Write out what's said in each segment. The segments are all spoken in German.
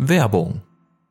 Werbung.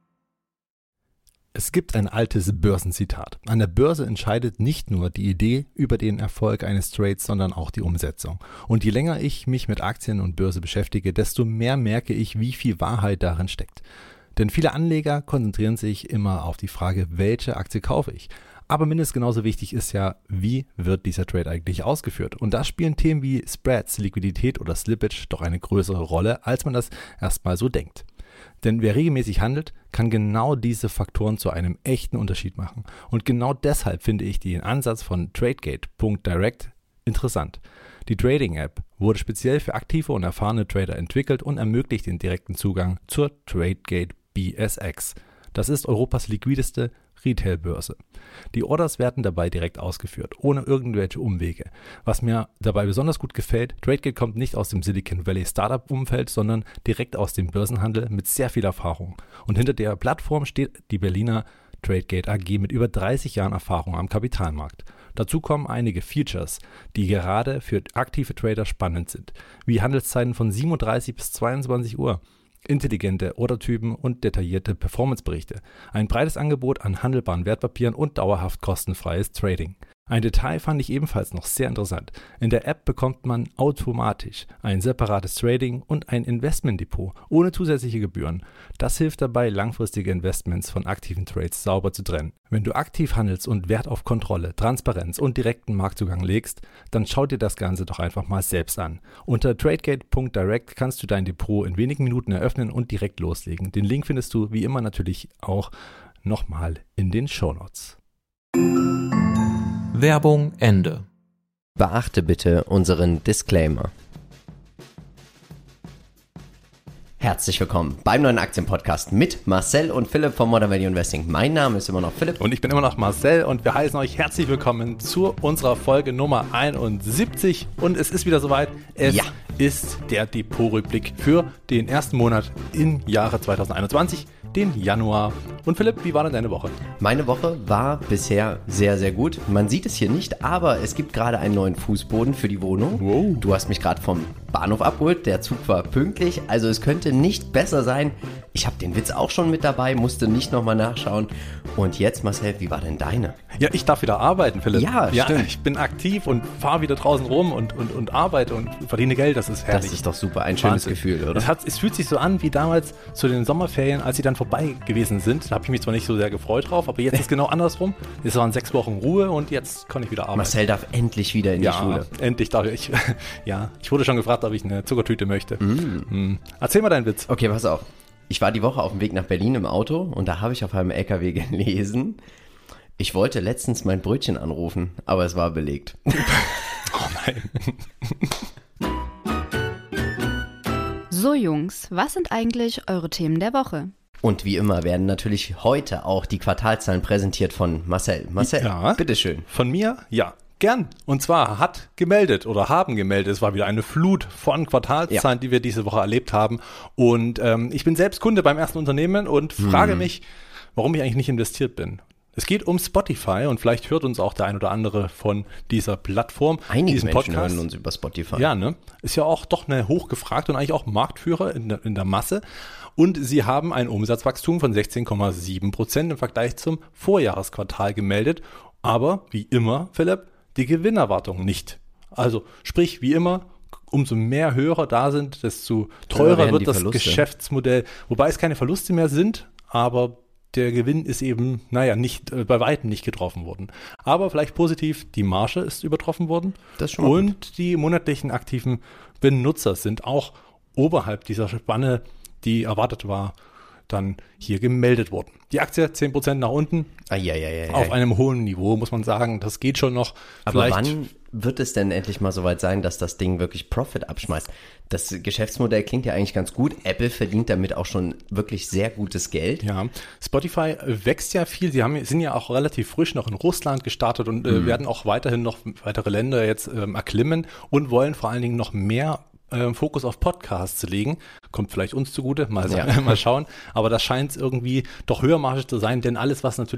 Es gibt ein altes Börsenzitat. An der Börse entscheidet nicht nur die Idee über den Erfolg eines Trades, sondern auch die Umsetzung. Und je länger ich mich mit Aktien und Börse beschäftige, desto mehr merke ich, wie viel Wahrheit darin steckt. Denn viele Anleger konzentrieren sich immer auf die Frage, welche Aktie kaufe ich? Aber mindestens genauso wichtig ist ja, wie wird dieser Trade eigentlich ausgeführt? Und da spielen Themen wie Spreads, Liquidität oder Slippage doch eine größere Rolle, als man das erstmal so denkt. Denn wer regelmäßig handelt, kann genau diese Faktoren zu einem echten Unterschied machen. Und genau deshalb finde ich den Ansatz von Tradegate.direct interessant. Die Trading-App wurde speziell für aktive und erfahrene Trader entwickelt und ermöglicht den direkten Zugang zur Tradegate BSX. Das ist Europas liquideste Retail-Börse. Die Orders werden dabei direkt ausgeführt, ohne irgendwelche Umwege. Was mir dabei besonders gut gefällt, Tradegate kommt nicht aus dem Silicon Valley Startup-Umfeld, sondern direkt aus dem Börsenhandel mit sehr viel Erfahrung. Und hinter der Plattform steht die Berliner Tradegate AG mit über 30 Jahren Erfahrung am Kapitalmarkt. Dazu kommen einige Features, die gerade für aktive Trader spannend sind, wie Handelszeiten von 37 bis 22 Uhr. Intelligente Ordertypen und detaillierte Performanceberichte, ein breites Angebot an handelbaren Wertpapieren und dauerhaft kostenfreies Trading. Ein Detail fand ich ebenfalls noch sehr interessant. In der App bekommt man automatisch ein separates Trading und ein Investmentdepot ohne zusätzliche Gebühren. Das hilft dabei, langfristige Investments von aktiven Trades sauber zu trennen. Wenn du aktiv handelst und Wert auf Kontrolle, Transparenz und direkten Marktzugang legst, dann schau dir das Ganze doch einfach mal selbst an. Unter tradegate.direct kannst du dein Depot in wenigen Minuten eröffnen und direkt loslegen. Den Link findest du wie immer natürlich auch nochmal in den Shownotes. Werbung Ende. Beachte bitte unseren Disclaimer. Herzlich willkommen beim neuen Aktienpodcast mit Marcel und Philipp von Modern Value Investing. Mein Name ist immer noch Philipp. Und ich bin immer noch Marcel und wir heißen euch herzlich willkommen zu unserer Folge Nummer 71. Und es ist wieder soweit. Es ist der Depotrückblick für den ersten Monat im Jahre 2021, den Januar. Und Philipp, wie war denn deine Woche? Meine Woche war bisher sehr, sehr gut. Man sieht es hier nicht, aber es gibt gerade einen neuen Fußboden für die Wohnung. Wow. Du hast mich gerade vom Bahnhof abgeholt. Der Zug war pünktlich, also es könnte nicht besser sein. Ich habe den Witz auch schon mit dabei, musste nicht nochmal nachschauen. Und jetzt, Marcel, wie war denn deine? Ja, ich darf wieder arbeiten, Philipp. Ja, stimmt. Ich bin aktiv und fahre wieder draußen rum und arbeite und verdiene Geld. Das ist herrlich. Das ist doch super, ein schönes Gefühl, oder? Es fühlt sich so an wie damals zu den Sommerferien, als sie dann vorbei gewesen sind. Da habe ich mich zwar nicht so sehr gefreut drauf, aber jetzt ist genau andersrum. Es waren 6 Wochen Ruhe und jetzt kann ich wieder arbeiten. Marcel darf endlich wieder in die Schule. Endlich darf ich. Ja, ich wurde schon gefragt, ob ich eine Zuckertüte möchte. Erzähl mal deinen Witz. Okay, pass auf. Ich war die Woche auf dem Weg nach Berlin im Auto und da habe ich auf einem LKW gelesen, ich wollte letztens mein Brötchen anrufen, aber es war belegt. Oh nein. So Jungs, was sind eigentlich eure Themen der Woche? Und wie immer werden natürlich heute auch die Quartalzahlen präsentiert von Marcel. Marcel, ja, bitteschön. Von mir? Ja. Gern. Und zwar haben gemeldet, es war wieder eine Flut von Quartalszahlen, die wir diese Woche erlebt haben. Und ich bin selbst Kunde beim ersten Unternehmen und frage mich, warum ich eigentlich nicht investiert bin. Es geht um Spotify und vielleicht hört uns auch der ein oder andere von dieser Plattform. Einige Menschen hören uns über Spotify. Ja, ne? Ist ja auch doch eine hochgefragte und eigentlich auch Marktführer in der Masse. Und sie haben ein Umsatzwachstum von 16,7% im Vergleich zum Vorjahresquartal gemeldet. Aber wie immer, Philipp, die Gewinnerwartung nicht. Also sprich, wie immer, umso mehr Hörer da sind, desto teurer wird das Geschäftsmodell. Wobei es keine Verluste mehr sind, aber der Gewinn ist eben, nicht bei weitem nicht getroffen worden. Aber vielleicht positiv, die Marge ist übertroffen worden. Das ist schon mal gut. Und die monatlichen aktiven Benutzer sind auch oberhalb dieser Spanne, die erwartet war, dann hier gemeldet worden. Die Aktie 10% nach unten, auf einem hohen Niveau, muss man sagen. Das geht schon noch. Aber wann wird es denn endlich mal soweit sein, dass das Ding wirklich Profit abschmeißt? Das Geschäftsmodell klingt ja eigentlich ganz gut. Apple verdient damit auch schon wirklich sehr gutes Geld. Ja, Spotify wächst ja viel. Sind ja auch relativ frisch noch in Russland gestartet und werden auch weiterhin noch weitere Länder jetzt erklimmen und wollen vor allen Dingen noch mehr Fokus auf Podcasts zu legen. Kommt vielleicht uns zugute, mal schauen. Aber das scheint irgendwie doch höhermargig zu sein, denn alles, was natürlich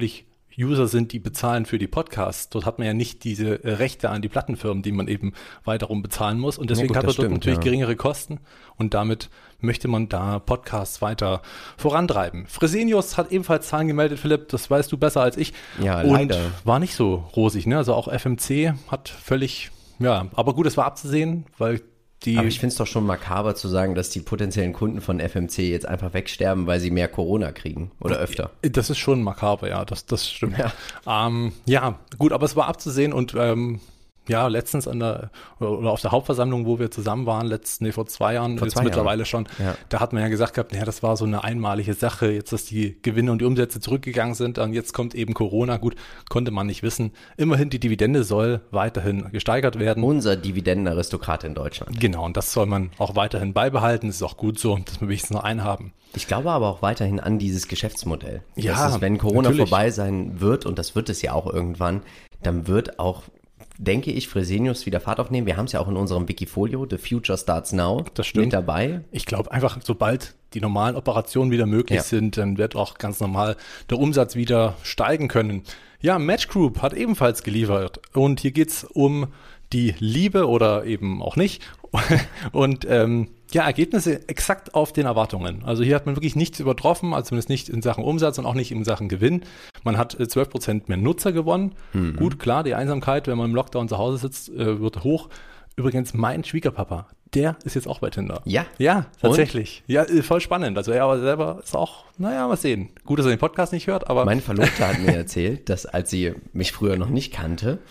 User sind, die bezahlen für die Podcasts. Dort hat man ja nicht diese Rechte an die Plattenfirmen, die man eben weiterum bezahlen muss. Und deswegen hat man dort natürlich geringere Kosten. Und damit möchte man da Podcasts weiter vorantreiben. Fresenius hat ebenfalls Zahlen gemeldet, Philipp, das weißt du besser als ich. Ja, und leider. war nicht so rosig, ne? Also auch FMC hat völlig, ja, aber gut, es war abzusehen, weil aber ich finde es doch schon makaber zu sagen, dass die potenziellen Kunden von FMC jetzt einfach wegsterben, weil sie mehr Corona kriegen oder öfter. Das ist schon makaber, ja, das stimmt. Ja. Ja, gut, aber es war abzusehen und ja, letztens oder auf der Hauptversammlung, wo wir zusammen waren, vor 2 Jahren, jetzt mittlerweile schon, da hat man ja gesagt gehabt, naja, das war so eine einmalige Sache, jetzt, dass die Gewinne und die Umsätze zurückgegangen sind und jetzt kommt eben Corona, gut, konnte man nicht wissen. Immerhin, die Dividende soll weiterhin gesteigert werden. Unser Dividendenaristokrat in Deutschland. Genau, und das soll man auch weiterhin beibehalten, das ist auch gut so, dass wir wenigstens noch einen haben. Ich glaube aber auch weiterhin an dieses Geschäftsmodell. Ja, wenn Corona natürlich vorbei sein wird, und das wird es ja auch irgendwann, dann wird auch, denke ich, Fresenius wieder Fahrt aufnehmen. Wir haben es ja auch in unserem Wikifolio, The Future Starts Now, das stimmt, mit dabei. Ich glaube einfach, sobald die normalen Operationen wieder möglich sind, dann wird auch ganz normal der Umsatz wieder steigen können. Ja, Match Group hat ebenfalls geliefert und hier geht's um die Liebe oder eben auch nicht und ja, Ergebnisse exakt auf den Erwartungen. Also hier hat man wirklich nichts übertroffen, also zumindest nicht in Sachen Umsatz und auch nicht in Sachen Gewinn. Man hat 12% mehr Nutzer gewonnen. Gut, klar, die Einsamkeit, wenn man im Lockdown zu Hause sitzt, wird hoch. Übrigens, mein Schwiegerpapa, der ist jetzt auch bei Tinder. Ja? Ja, tatsächlich. Und? Ja, voll spannend. Also er aber selber ist auch, naja, mal sehen. Gut, dass er den Podcast nicht hört, aber... Meine Verlobte hat mir erzählt, dass als sie mich früher noch nicht kannte,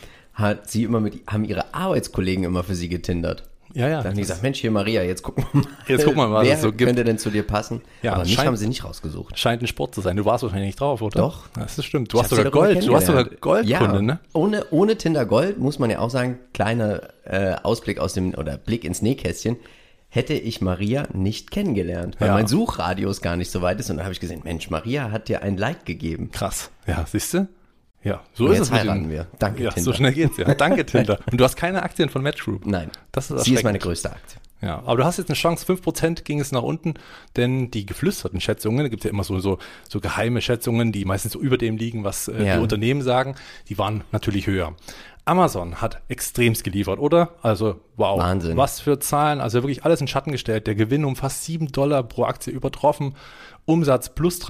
haben ihre Arbeitskollegen immer für sie getindert. Ja. Dann haben die gesagt, Mensch, hier Maria, jetzt gucken wir mal. Jetzt gucken wir mal, wer was es so gibt. Könnte denn zu dir passen? Ja, aber mich haben sie nicht rausgesucht. Scheint ein Sport zu sein. Du warst wahrscheinlich nicht drauf, oder? Doch. Das stimmt. Du hast sogar Gold. Du hast sogar Goldkunde, ne? Ohne Tinder Gold, muss man ja auch sagen, kleiner Ausblick Blick ins Nähkästchen, hätte ich Maria nicht kennengelernt, weil mein Suchradius gar nicht so weit ist. Und dann habe ich gesehen, Mensch, Maria hat dir ein Like gegeben. Krass. Ja, siehst du? Ja, so und ist jetzt es. Heiraten wir. Danke, ja, Tinder. So schnell geht's ja. Danke, Tinder. Und du hast keine Aktien von Match Group. Nein. Das ist sie ist meine größte Aktie. Ja, aber du hast jetzt eine Chance, 5% ging es nach unten, denn die geflüsterten Schätzungen, da gibt es ja immer so geheime Schätzungen, die meistens so über dem liegen, was die Unternehmen sagen, die waren natürlich höher. Amazon hat extremst geliefert, oder? Also wow, Wahnsinn. Was für Zahlen, also wirklich alles in Schatten gestellt. Der Gewinn um fast $7 pro Aktie übertroffen, Umsatz plus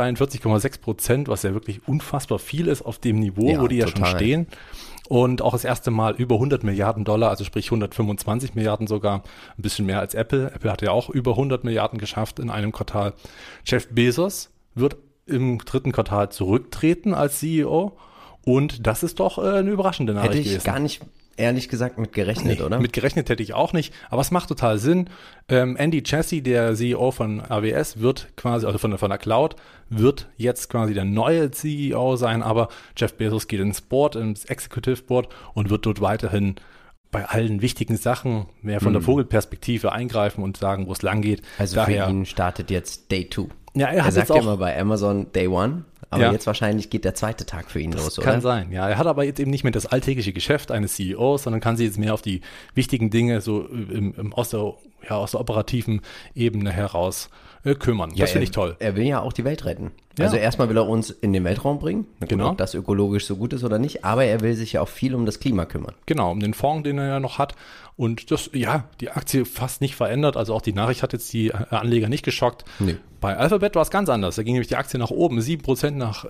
43,6%, was ja wirklich unfassbar viel ist auf dem Niveau, wo die ja schon stehen. Und auch das erste Mal über $100 Milliarden, also sprich 125 Milliarden sogar, ein bisschen mehr als Apple. Apple hat ja auch über 100 Milliarden geschafft in einem Quartal. Jeff Bezos wird im 3. Quartal zurücktreten als CEO und das ist doch eine überraschende Nachricht gewesen. Hätte ich gar nicht, ehrlich gesagt, mit gerechnet, oder? Mit gerechnet hätte ich auch nicht, aber es macht total Sinn. Andy Jassy, der CEO von AWS, wird quasi, also von der Cloud, wird jetzt quasi der neue CEO sein, aber Jeff Bezos geht ins Board, ins Executive Board und wird dort weiterhin bei allen wichtigen Sachen mehr von der Vogelperspektive eingreifen und sagen, wo es lang geht. Also daher, für ihn startet jetzt Day 2. Ja, er sagt ja immer bei Amazon Day 1. Aber jetzt wahrscheinlich geht der zweite Tag für ihn los, oder? Kann sein, ja. Er hat aber jetzt eben nicht mehr das alltägliche Geschäft eines CEOs, sondern kann sich jetzt mehr auf die wichtigen Dinge so aus der operativen Ebene heraus kümmern. Das finde ich toll. Er will ja auch die Welt retten. Ja. Also erstmal will er uns in den Weltraum bringen, ob das ökologisch so gut ist oder nicht, aber er will sich ja auch viel um das Klima kümmern. Genau, um den Fonds, den er ja noch hat. Und das, die Aktie fast nicht verändert, also auch die Nachricht hat jetzt die Anleger nicht geschockt. Nee. Bei Alphabet war es ganz anders, da ging nämlich die Aktie nach oben, 7% nach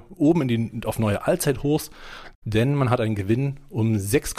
oben auf neue Allzeithochs, denn man hat einen Gewinn um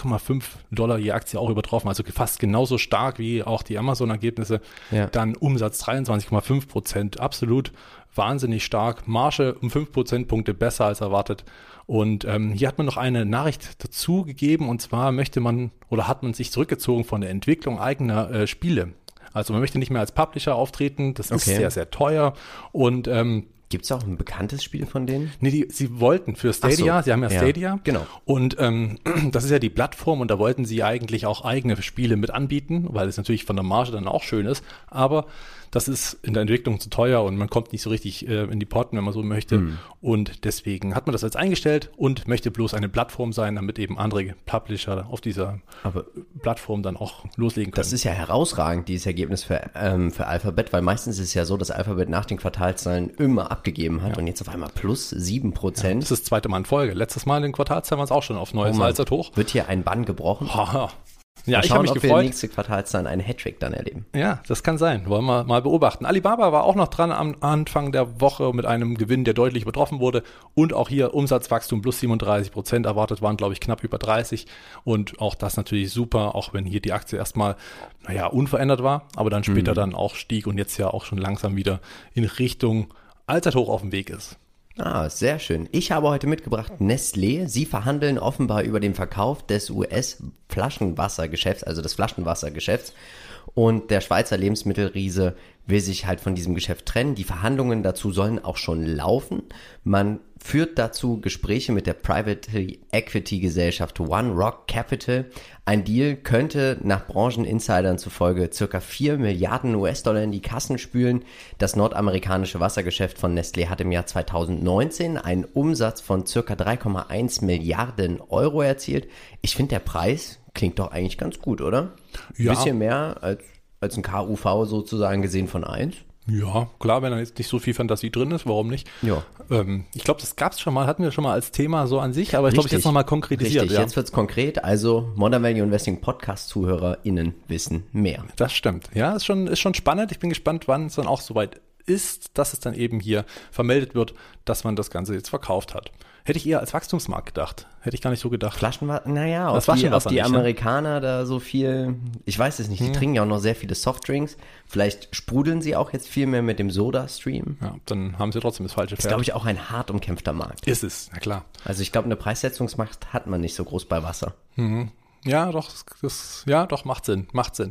$6,5 je Aktie auch übertroffen, also fast genauso stark wie auch die Amazon-Ergebnisse. Ja. Dann Umsatz 23,5%, absolut wahnsinnig stark, Marge um 5 Prozentpunkte besser als erwartet. Und hier hat man noch eine Nachricht dazu gegeben, und zwar hat man sich zurückgezogen von der Entwicklung eigener Spiele. Also man möchte nicht mehr als Publisher auftreten, das ist sehr, sehr teuer. Und gibt es auch ein bekanntes Spiel von denen? Nee, sie wollten für Stadia, sie haben ja Stadia. Genau. Und das ist ja die Plattform und da wollten sie eigentlich auch eigene Spiele mit anbieten, weil es natürlich von der Marge dann auch schön ist. Aber das ist in der Entwicklung zu teuer und man kommt nicht so richtig in die Potten, wenn man so möchte. Und deswegen hat man das jetzt eingestellt und möchte bloß eine Plattform sein, damit eben andere Publisher auf dieser Plattform dann auch loslegen können. Das ist ja herausragend, dieses Ergebnis für Alphabet, weil meistens ist es ja so, dass Alphabet nach den Quartalszahlen immer abgegeben hat und jetzt auf einmal plus 7%. Das ist das zweite Mal in Folge. Letztes Mal in den Quartalszahlen waren es auch schon auf neues Allzeithoch. Wird hier ein Bann gebrochen? Ja, ich habe mich ob gefreut. wir nächste Quartalszahlen einen Hattrick dann erleben. Ja, das kann sein. Wollen wir mal beobachten. Alibaba war auch noch dran am Anfang der Woche mit einem Gewinn, der deutlich übertroffen wurde. Und auch hier Umsatzwachstum plus 37% erwartet, waren glaube ich knapp über 30. Und auch das natürlich super, auch wenn hier die Aktie erstmal, unverändert war, aber dann später dann auch stieg und jetzt ja auch schon langsam wieder in Richtung Allzeithoch auf dem Weg ist. Ah, sehr schön. Ich habe heute mitgebracht Nestlé. Sie verhandeln offenbar über den Verkauf des US-Flaschenwassergeschäfts, also des Flaschenwassergeschäfts. Und der Schweizer Lebensmittelriese will sich halt von diesem Geschäft trennen. Die Verhandlungen dazu sollen auch schon laufen. Man führt dazu Gespräche mit der Private Equity Gesellschaft One Rock Capital. Ein Deal könnte nach Brancheninsidern zufolge ca. 4 Milliarden US-Dollar in die Kassen spülen. Das nordamerikanische Wassergeschäft von Nestlé hat im Jahr 2019 einen Umsatz von ca. 3,1 Milliarden Euro erzielt. Ich finde, der Preis klingt doch eigentlich ganz gut, oder? Ja. Ein bisschen mehr als ein KUV sozusagen gesehen von 1. Ja, klar, wenn da jetzt nicht so viel Fantasie drin ist, warum nicht? Ja. Ich glaube, das gab's schon mal, hatten wir schon mal als Thema so an sich, aber ich glaube, ich jetzt nochmal konkretisiert. Richtig, jetzt wird's konkret, also Modern Value Investing Podcast-ZuhörerInnen wissen mehr. Das stimmt, ja, ist schon spannend. Ich bin gespannt, wann es dann auch soweit ist, dass es dann eben hier vermeldet wird, dass man das Ganze jetzt verkauft hat. Hätte ich eher als Wachstumsmarkt gedacht. Hätte ich gar nicht so gedacht. Naja, das auf die Amerikaner da so viel, ich weiß es nicht, die trinken ja auch noch sehr viele Softdrinks. Vielleicht sprudeln sie auch jetzt viel mehr mit dem Soda-Stream. Ja, dann haben sie trotzdem das falsche Pferd. Das ist, glaube ich, auch ein hart umkämpfter Markt. Ist es, na klar. Also ich glaube, eine Preissetzungsmacht hat man nicht so groß bei Wasser. Ja, doch, doch, macht Sinn.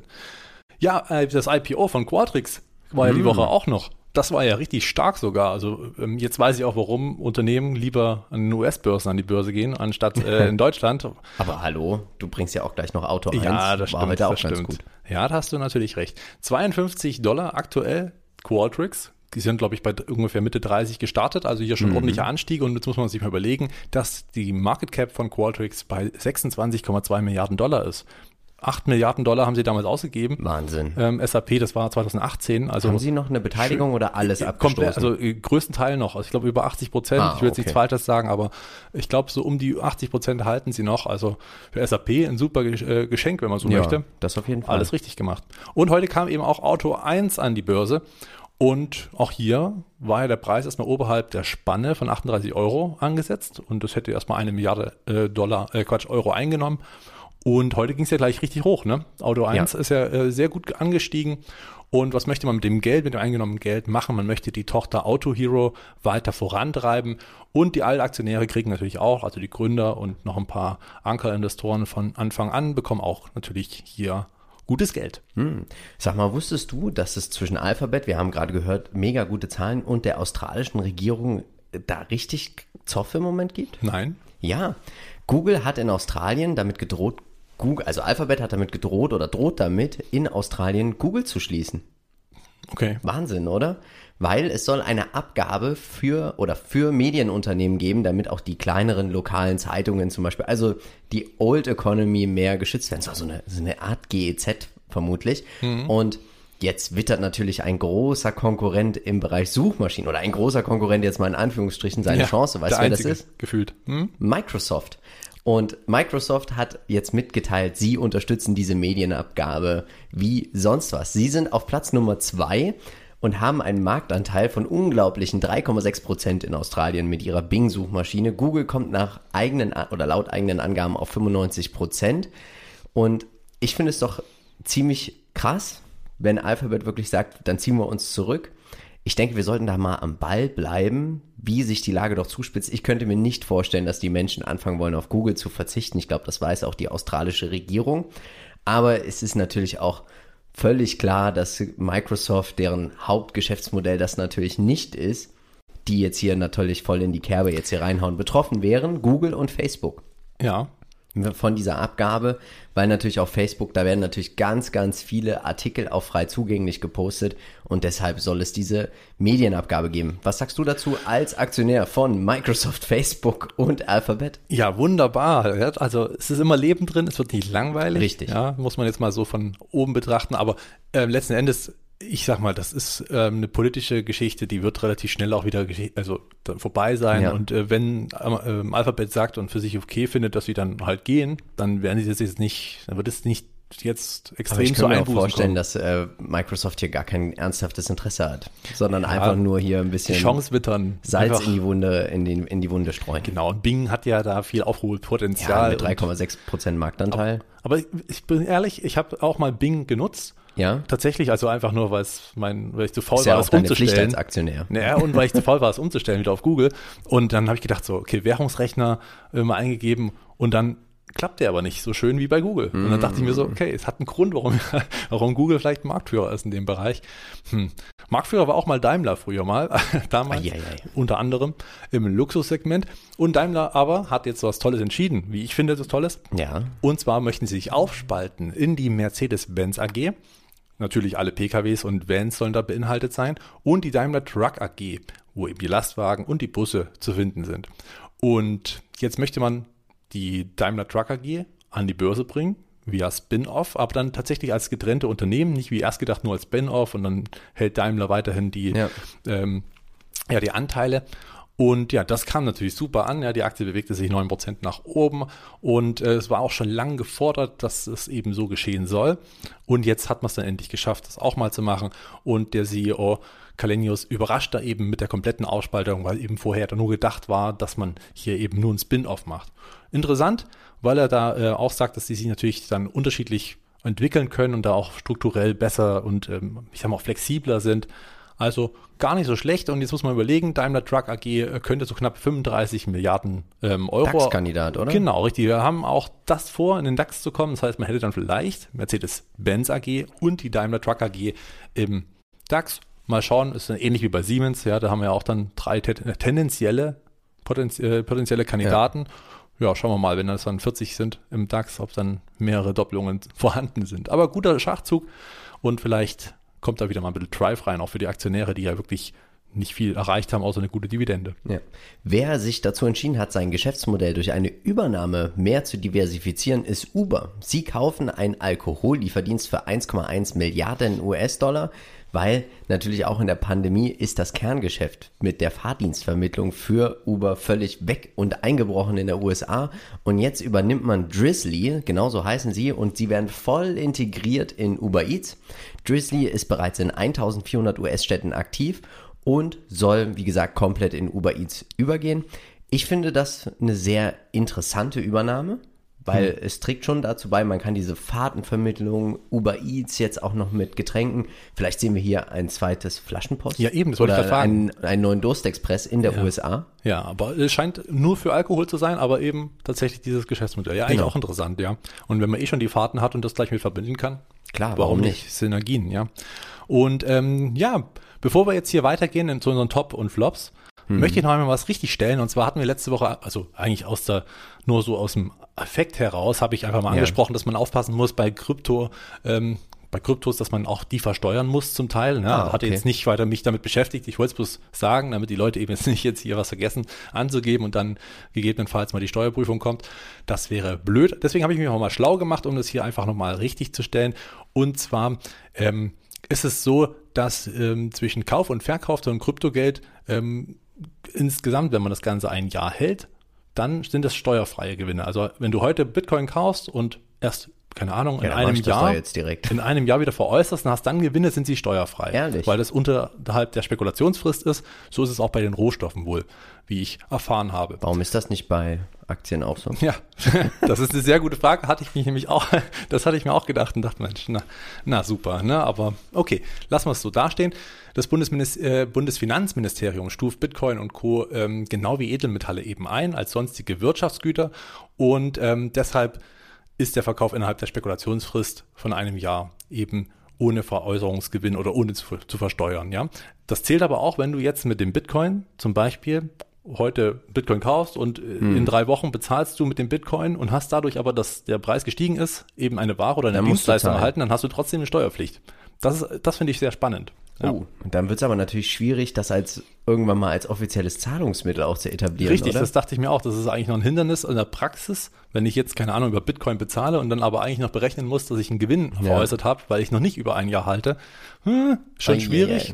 Ja, das IPO von Qualtrics war ja die Woche auch noch. Das war ja richtig stark sogar. Also jetzt weiß ich auch, warum Unternehmen lieber an den US-Börsen an die Börse gehen, anstatt in Deutschland. Aber hallo, du bringst ja auch gleich noch Auto 1. Ja, das stimmt. Heute auch ganz gut. Ja, da hast du natürlich recht. $52 aktuell Qualtrics. Die sind, glaube ich, bei ungefähr Mitte 30 gestartet, also hier schon ordentlicher Anstieg. Und jetzt muss man sich mal überlegen, dass die Market Cap von Qualtrics bei 26,2 Milliarden Dollar ist. 8 Milliarden Dollar haben sie damals ausgegeben. Wahnsinn. SAP, das war 2018. Also haben sie noch eine Beteiligung oder alles abgestoßen? Also größten Teil noch. Also ich glaube über 80%. Ich will jetzt nichts Falsches sagen, aber ich glaube so um die 80% halten sie noch. Also für SAP ein super Geschenk, wenn man so möchte. Das auf jeden Fall. Alles richtig gemacht. Und heute kam eben auch Auto 1 an die Börse. Und auch hier war ja der Preis erstmal oberhalb der Spanne von 38 Euro angesetzt. Und das hätte erstmal 1 Milliarde Euro eingenommen. Und heute ging es ja gleich richtig hoch, ne? Auto 1 ist ja sehr gut angestiegen. Und was möchte man mit dem Geld, mit dem eingenommenen Geld machen? Man möchte die Tochter Auto Hero weiter vorantreiben. Und die Altaktionäre kriegen natürlich auch, also die Gründer und noch ein paar Ankerinvestoren von Anfang an, bekommen auch natürlich hier gutes Geld. Sag mal, wusstest du, dass es zwischen Alphabet, wir haben gerade gehört, mega gute Zahlen, und der australischen Regierung da richtig Zoff im Moment gibt? Nein. Ja, Google hat in Australien damit gedroht, Alphabet hat damit gedroht oder droht damit, in Australien Google zu schließen. Okay. Wahnsinn, oder? Weil es soll eine Abgabe für Medienunternehmen geben, damit auch die kleineren lokalen Zeitungen zum Beispiel, also die Old Economy mehr geschützt werden. So eine Art GEZ vermutlich. Und jetzt wittert natürlich ein großer Konkurrent im Bereich Suchmaschinen oder ein großer Konkurrent jetzt mal in Anführungsstrichen seine Chance. Weißt du, wer das ist? Gefühlt. Microsoft. Und Microsoft hat jetzt mitgeteilt, sie unterstützen diese Medienabgabe wie sonst was. Sie sind auf Platz Nummer 2 und haben einen Marktanteil von unglaublichen 3,6% in Australien mit ihrer Bing-Suchmaschine. Google kommt laut eigenen Angaben auf 95%. Und ich finde es doch ziemlich krass, wenn Alphabet wirklich sagt, dann ziehen wir uns zurück. Ich denke, wir sollten da mal am Ball bleiben, wie sich die Lage doch zuspitzt. Ich könnte mir nicht vorstellen, dass die Menschen anfangen wollen, auf Google zu verzichten. Ich glaube, das weiß auch die australische Regierung. Aber es ist natürlich auch völlig klar, dass Microsoft, deren Hauptgeschäftsmodell das natürlich nicht ist, die jetzt hier natürlich voll in die Kerbe jetzt hier reinhauen. Betroffen wären Google und Facebook. Ja. von dieser Abgabe, weil natürlich auf Facebook, da werden natürlich ganz, ganz viele Artikel auch frei zugänglich gepostet und deshalb soll es diese Medienabgabe geben. Was sagst du dazu als Aktionär von Microsoft, Facebook und Alphabet? Ja, wunderbar. Ja, also es ist immer Leben drin, es wird nicht langweilig. Richtig. Ja, muss man jetzt mal so von oben betrachten, aber letzten Endes, ich sag mal, das ist eine politische Geschichte, die wird relativ schnell auch wieder vorbei sein. Ja. Und wenn Alphabet sagt und für sich okay findet, dass sie dann halt gehen, dann werden sie das jetzt nicht, dann wird es nicht jetzt extrem zu Einbußen kommen. Ich kann mir auch vorstellen, dass Microsoft hier gar kein ernsthaftes Interesse hat, sondern einfach nur hier ein bisschen Chance wittern, Salz in die Wunde, in die Wunde streuen. Genau, und Bing hat ja da viel Aufholpotenzial. Ja, mit 3,6% Marktanteil. Aber ich bin ehrlich, ich habe auch mal Bing genutzt. Ja. Tatsächlich, also einfach nur, weil ich zu faul war, es umzustellen. Pflicht als Aktionär. Naja, und weil ich zu faul war, es umzustellen wieder auf Google. Und dann habe ich gedacht so, okay, Währungsrechner mal eingegeben und dann klappt der aber nicht so schön wie bei Google. Und dann dachte ich mir so, okay, es hat einen Grund, warum Google vielleicht Marktführer ist in dem Bereich. Marktführer war auch mal Daimler früher mal, damals, unter anderem im Luxussegment. Und Daimler aber hat jetzt was Tolles entschieden, wie ich finde, das Tolles. Ja. Und zwar möchten sie sich aufspalten in die Mercedes-Benz AG. Natürlich alle PKWs und Vans sollen da beinhaltet sein. Und die Daimler Truck AG, wo eben die Lastwagen und die Busse zu finden sind. Und jetzt möchte man die Daimler Truck AG an die Börse bringen, via Spin-Off, aber dann tatsächlich als getrennte Unternehmen, nicht wie erst gedacht nur als Spin-Off und dann hält Daimler weiterhin die Anteile. Und ja, das kam natürlich super an. Ja, die Aktie bewegte sich 9% nach oben und es war auch schon lang gefordert, dass es eben so geschehen soll. Und jetzt hat man es dann endlich geschafft, das auch mal zu machen. Und der CEO Källenius überrascht da eben mit der kompletten Ausspaltung, weil eben vorher da nur gedacht war, dass man hier eben nur ein Spin-Off macht. Interessant, weil er da auch sagt, dass die sich natürlich dann unterschiedlich entwickeln können und da auch strukturell besser und ich sag mal auch flexibler sind. Also gar nicht so schlecht. Und jetzt muss man überlegen, Daimler Truck AG könnte so knapp 35 Milliarden Euro. DAX-Kandidat, oder? Genau, richtig. Wir haben auch das vor, in den DAX zu kommen. Das heißt, man hätte dann vielleicht Mercedes-Benz AG und die Daimler Truck AG im DAX. Mal schauen, ist ähnlich wie bei Siemens. Ja, da haben wir auch dann 3 potenzielle Kandidaten. Ja, schauen wir mal, wenn das dann 40 sind im DAX, ob dann mehrere Doppelungen vorhanden sind. Aber guter Schachzug und vielleicht kommt da wieder mal ein bisschen Drive rein, auch für die Aktionäre, die ja wirklich nicht viel erreicht haben, außer eine gute Dividende. Ja. Wer sich dazu entschieden hat, sein Geschäftsmodell durch eine Übernahme mehr zu diversifizieren, ist Uber. Sie kaufen einen Alkohollieferdienst für 1,1 Milliarden US-Dollar, weil natürlich auch in der Pandemie ist das Kerngeschäft mit der Fahrdienstvermittlung für Uber völlig weg und eingebrochen in der USA. Und jetzt übernimmt man Drizly, genauso heißen sie, und sie werden voll integriert in Uber Eats. Drizly ist bereits in 1400 US-Städten aktiv und soll, wie gesagt, komplett in Uber Eats übergehen. Ich finde das eine sehr interessante Übernahme, weil es trägt schon dazu bei, man kann diese Fahrtenvermittlung, Uber Eats jetzt auch noch mit Getränken, vielleicht sehen wir hier ein zweites Flaschenpost. Ja eben, das wollte ich gerade fragen. Einen neuen Durstexpress in der USA. Ja, aber es scheint nur für Alkohol zu sein, aber eben tatsächlich dieses Geschäftsmodell. Ja, eigentlich auch interessant, ja. Und wenn man schon die Fahrten hat und das gleich mit verbinden kann, klar, warum nicht? Synergien, ja. Und bevor wir jetzt hier weitergehen zu unseren Top und Flops, möchte ich noch einmal was richtig stellen. Und zwar hatten wir letzte Woche, also eigentlich nur so aus dem Effekt heraus, habe ich einfach mal angesprochen, dass man aufpassen muss bei Kryptos, dass man auch die versteuern muss zum Teil. Ne? Hatte jetzt nicht weiter mich damit beschäftigt. Ich wollte es bloß sagen, damit die Leute eben jetzt nicht hier was vergessen anzugeben und dann gegebenenfalls mal die Steuerprüfung kommt. Das wäre blöd. Deswegen habe ich mich auch mal schlau gemacht, um das hier einfach nochmal richtig zu stellen. Und zwar ist es so, dass zwischen Kauf und Verkauf von Kryptogeld insgesamt, wenn man das Ganze ein Jahr hält, dann sind das steuerfreie Gewinne. Also wenn du heute Bitcoin kaufst und erst, keine Ahnung, in einem Jahr wieder veräußerst und hast dann Gewinne, sind sie steuerfrei. Ehrlich? Weil das unterhalb der Spekulationsfrist ist. So ist es auch bei den Rohstoffen wohl, wie ich erfahren habe. Warum ist das nicht bei Aktien auch so? Ja, das ist eine sehr gute Frage. Das hatte ich mir auch gedacht und dachte, Mensch, na super, ne? Aber okay, lassen wir es so dastehen. Das Bundesfinanzministerium stuft Bitcoin und Co. Genau wie Edelmetalle eben ein als sonstige Wirtschaftsgüter und deshalb ist der Verkauf innerhalb der Spekulationsfrist von einem Jahr eben ohne Veräußerungsgewinn oder ohne zu versteuern. Ja, das zählt aber auch, wenn du jetzt mit dem Bitcoin zum Beispiel heute Bitcoin kaufst und in 3 Wochen bezahlst du mit dem Bitcoin und hast dadurch aber, dass der Preis gestiegen ist, eben eine Ware oder eine Dienstleistung erhalten, dann hast du trotzdem eine Steuerpflicht. Das finde ich sehr spannend. Ja. Und dann wird es aber natürlich schwierig, das irgendwann mal als offizielles Zahlungsmittel auch zu etablieren, Richtig, oder? das dachte ich mir auch. Das ist eigentlich noch ein Hindernis in der Praxis, wenn ich jetzt, keine Ahnung, über Bitcoin bezahle und dann aber eigentlich noch berechnen muss, dass ich einen Gewinn veräußert habe, weil ich noch nicht über ein Jahr halte. Schon schwierig.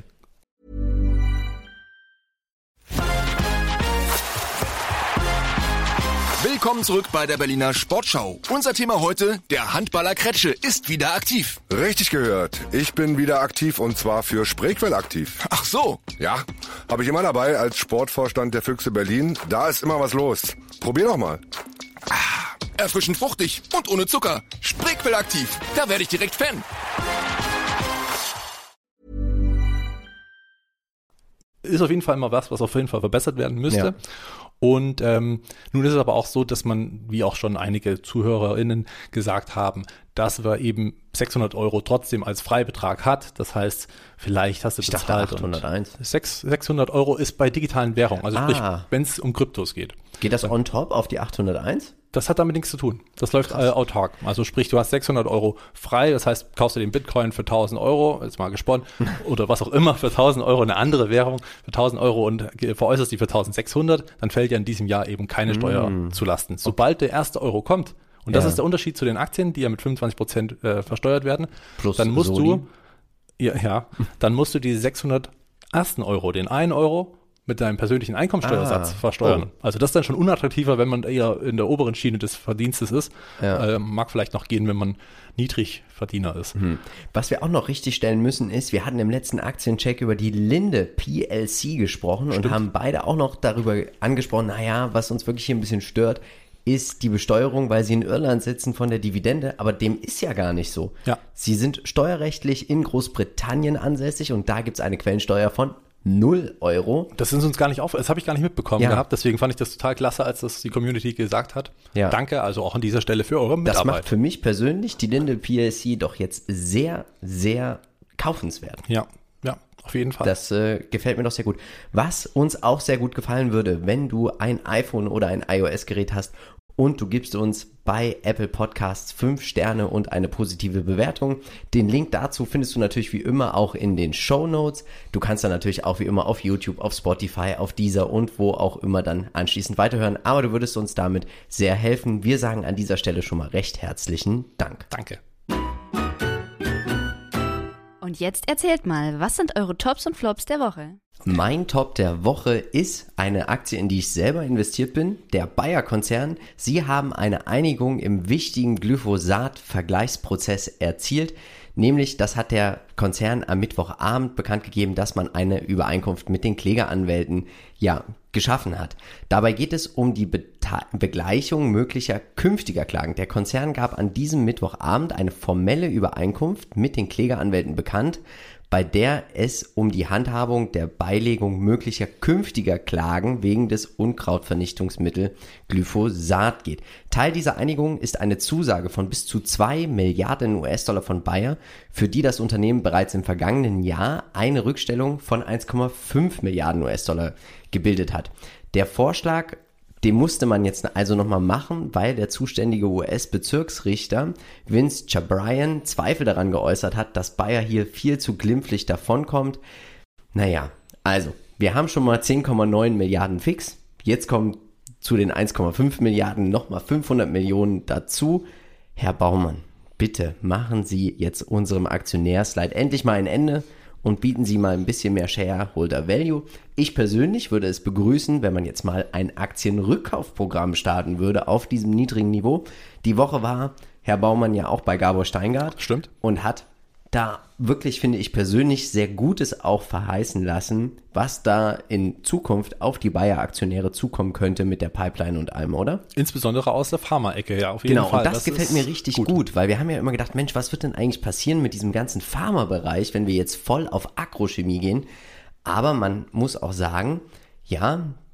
Willkommen zurück bei der Berliner Sportschau. Unser Thema heute, der Handballer Kretsche ist wieder aktiv. Richtig gehört. Ich bin wieder aktiv und zwar für Spreequell aktiv. Ach so. Ja, habe ich immer dabei als Sportvorstand der Füchse Berlin. Da ist immer was los. Probier doch mal. Erfrischend fruchtig und ohne Zucker. Spreequell aktiv. Da werde ich direkt Fan. Ist auf jeden Fall immer was auf jeden Fall verbessert werden müsste. Ja. Und nun ist es aber auch so, dass man, wie auch schon einige ZuhörerInnen gesagt haben, dass wir eben 600 € trotzdem als Freibetrag hat. Das heißt, vielleicht hast du bezahlt. 801. 600 € ist bei digitalen Währungen, also sprich, wenn es um Kryptos geht. Geht das on top auf die 801? Das hat damit nichts zu tun. Das läuft autark. Also sprich, du hast 600 € frei, das heißt, kaufst du den Bitcoin für 1.000 €, jetzt mal gesponnen, oder was auch immer für 1.000 € eine andere Währung für 1.000 € und veräußerst die für 1.600, dann fällt ja in diesem Jahr eben keine Steuer zu Lasten. Sobald der erste Euro kommt, und das ist der Unterschied zu den Aktien, die ja mit 25% versteuert werden, plus dann musst dann musst du die 601 €, den 1 € mit deinem persönlichen Einkommensteuersatz versteuern. Also das ist dann schon unattraktiver, wenn man eher in der oberen Schiene des Verdienstes ist. Mag vielleicht noch gehen, wenn man Niedrigverdiener ist. Was wir auch noch richtig stellen müssen ist, wir hatten im letzten Aktiencheck über die Linde PLC gesprochen und haben beide auch noch darüber angesprochen, naja, was uns wirklich hier ein bisschen stört, ist die Besteuerung, weil sie in Irland sitzen von der Dividende, aber dem ist ja gar nicht so. Ja. Sie sind steuerrechtlich in Großbritannien ansässig und da gibt es eine Quellensteuer von 0 €. Das ist uns gar nicht das habe ich gar nicht mitbekommen gehabt, deswegen fand ich das total klasse, als das die Community gesagt hat. Ja. Danke also auch an dieser Stelle für eure Mitarbeit. Das macht für mich persönlich die Linde PLC doch jetzt sehr, sehr kaufenswert. Ja, auf jeden Fall. Das gefällt mir doch sehr gut. Was uns auch sehr gut gefallen würde, wenn du ein iPhone oder ein iOS-Gerät hast und du gibst uns bei Apple Podcasts 5 Sterne und eine positive Bewertung. Den Link dazu findest du natürlich wie immer auch in den Shownotes. Du kannst dann natürlich auch wie immer auf YouTube, auf Spotify, auf Deezer und wo auch immer dann anschließend weiterhören. Aber du würdest uns damit sehr helfen. Wir sagen an dieser Stelle schon mal recht herzlichen Dank. Danke. Und jetzt erzählt mal, was sind eure Tops und Flops der Woche? Mein Top der Woche ist eine Aktie, in die ich selber investiert bin, der Bayer-Konzern. Sie haben eine Einigung im wichtigen Glyphosat-Vergleichsprozess erzielt. Nämlich, das hat der Konzern am Mittwochabend bekannt gegeben, dass man eine Übereinkunft mit den Klägeranwälten geschaffen hat. Dabei geht es um die Begleichung möglicher künftiger Klagen. Der Konzern gab an diesem Mittwochabend eine formelle Übereinkunft mit den Klägeranwälten bekannt, bei der es um die Handhabung der Beilegung möglicher künftiger Klagen wegen des Unkrautvernichtungsmittel Glyphosat geht. Teil dieser Einigung ist eine Zusage von bis zu 2 Milliarden US-Dollar von Bayer, für die das Unternehmen bereits im vergangenen Jahr eine Rückstellung von 1,5 Milliarden US-Dollar gebildet hat. Der Vorschlag, den musste man jetzt also nochmal machen, weil der zuständige US-Bezirksrichter Vince Chabrian Zweifel daran geäußert hat, dass Bayer hier viel zu glimpflich davonkommt. Naja, also, wir haben schon mal 10,9 Milliarden fix. Jetzt kommen zu den 1,5 Milliarden nochmal 500 Millionen dazu. Herr Baumann, bitte machen Sie jetzt unserem Aktionärsleit endlich mal ein Ende und bieten Sie mal ein bisschen mehr Shareholder Value. Ich persönlich würde es begrüßen, wenn man jetzt mal ein Aktienrückkaufprogramm starten würde auf diesem niedrigen Niveau. Die Woche war Herr Baumann ja auch bei Gabor Steingart. Stimmt. Und hat da wirklich, finde ich persönlich, sehr Gutes auch verheißen lassen, was da in Zukunft auf die Bayer-Aktionäre zukommen könnte mit der Pipeline und allem, oder? Insbesondere aus der Pharma-Ecke, ja, auf jeden Fall. Genau, und das gefällt mir richtig gut, weil wir haben ja immer gedacht, Mensch, was wird denn eigentlich passieren mit diesem ganzen Pharma-Bereich, wenn wir jetzt voll auf Agrochemie gehen? Aber man muss auch sagen, ja,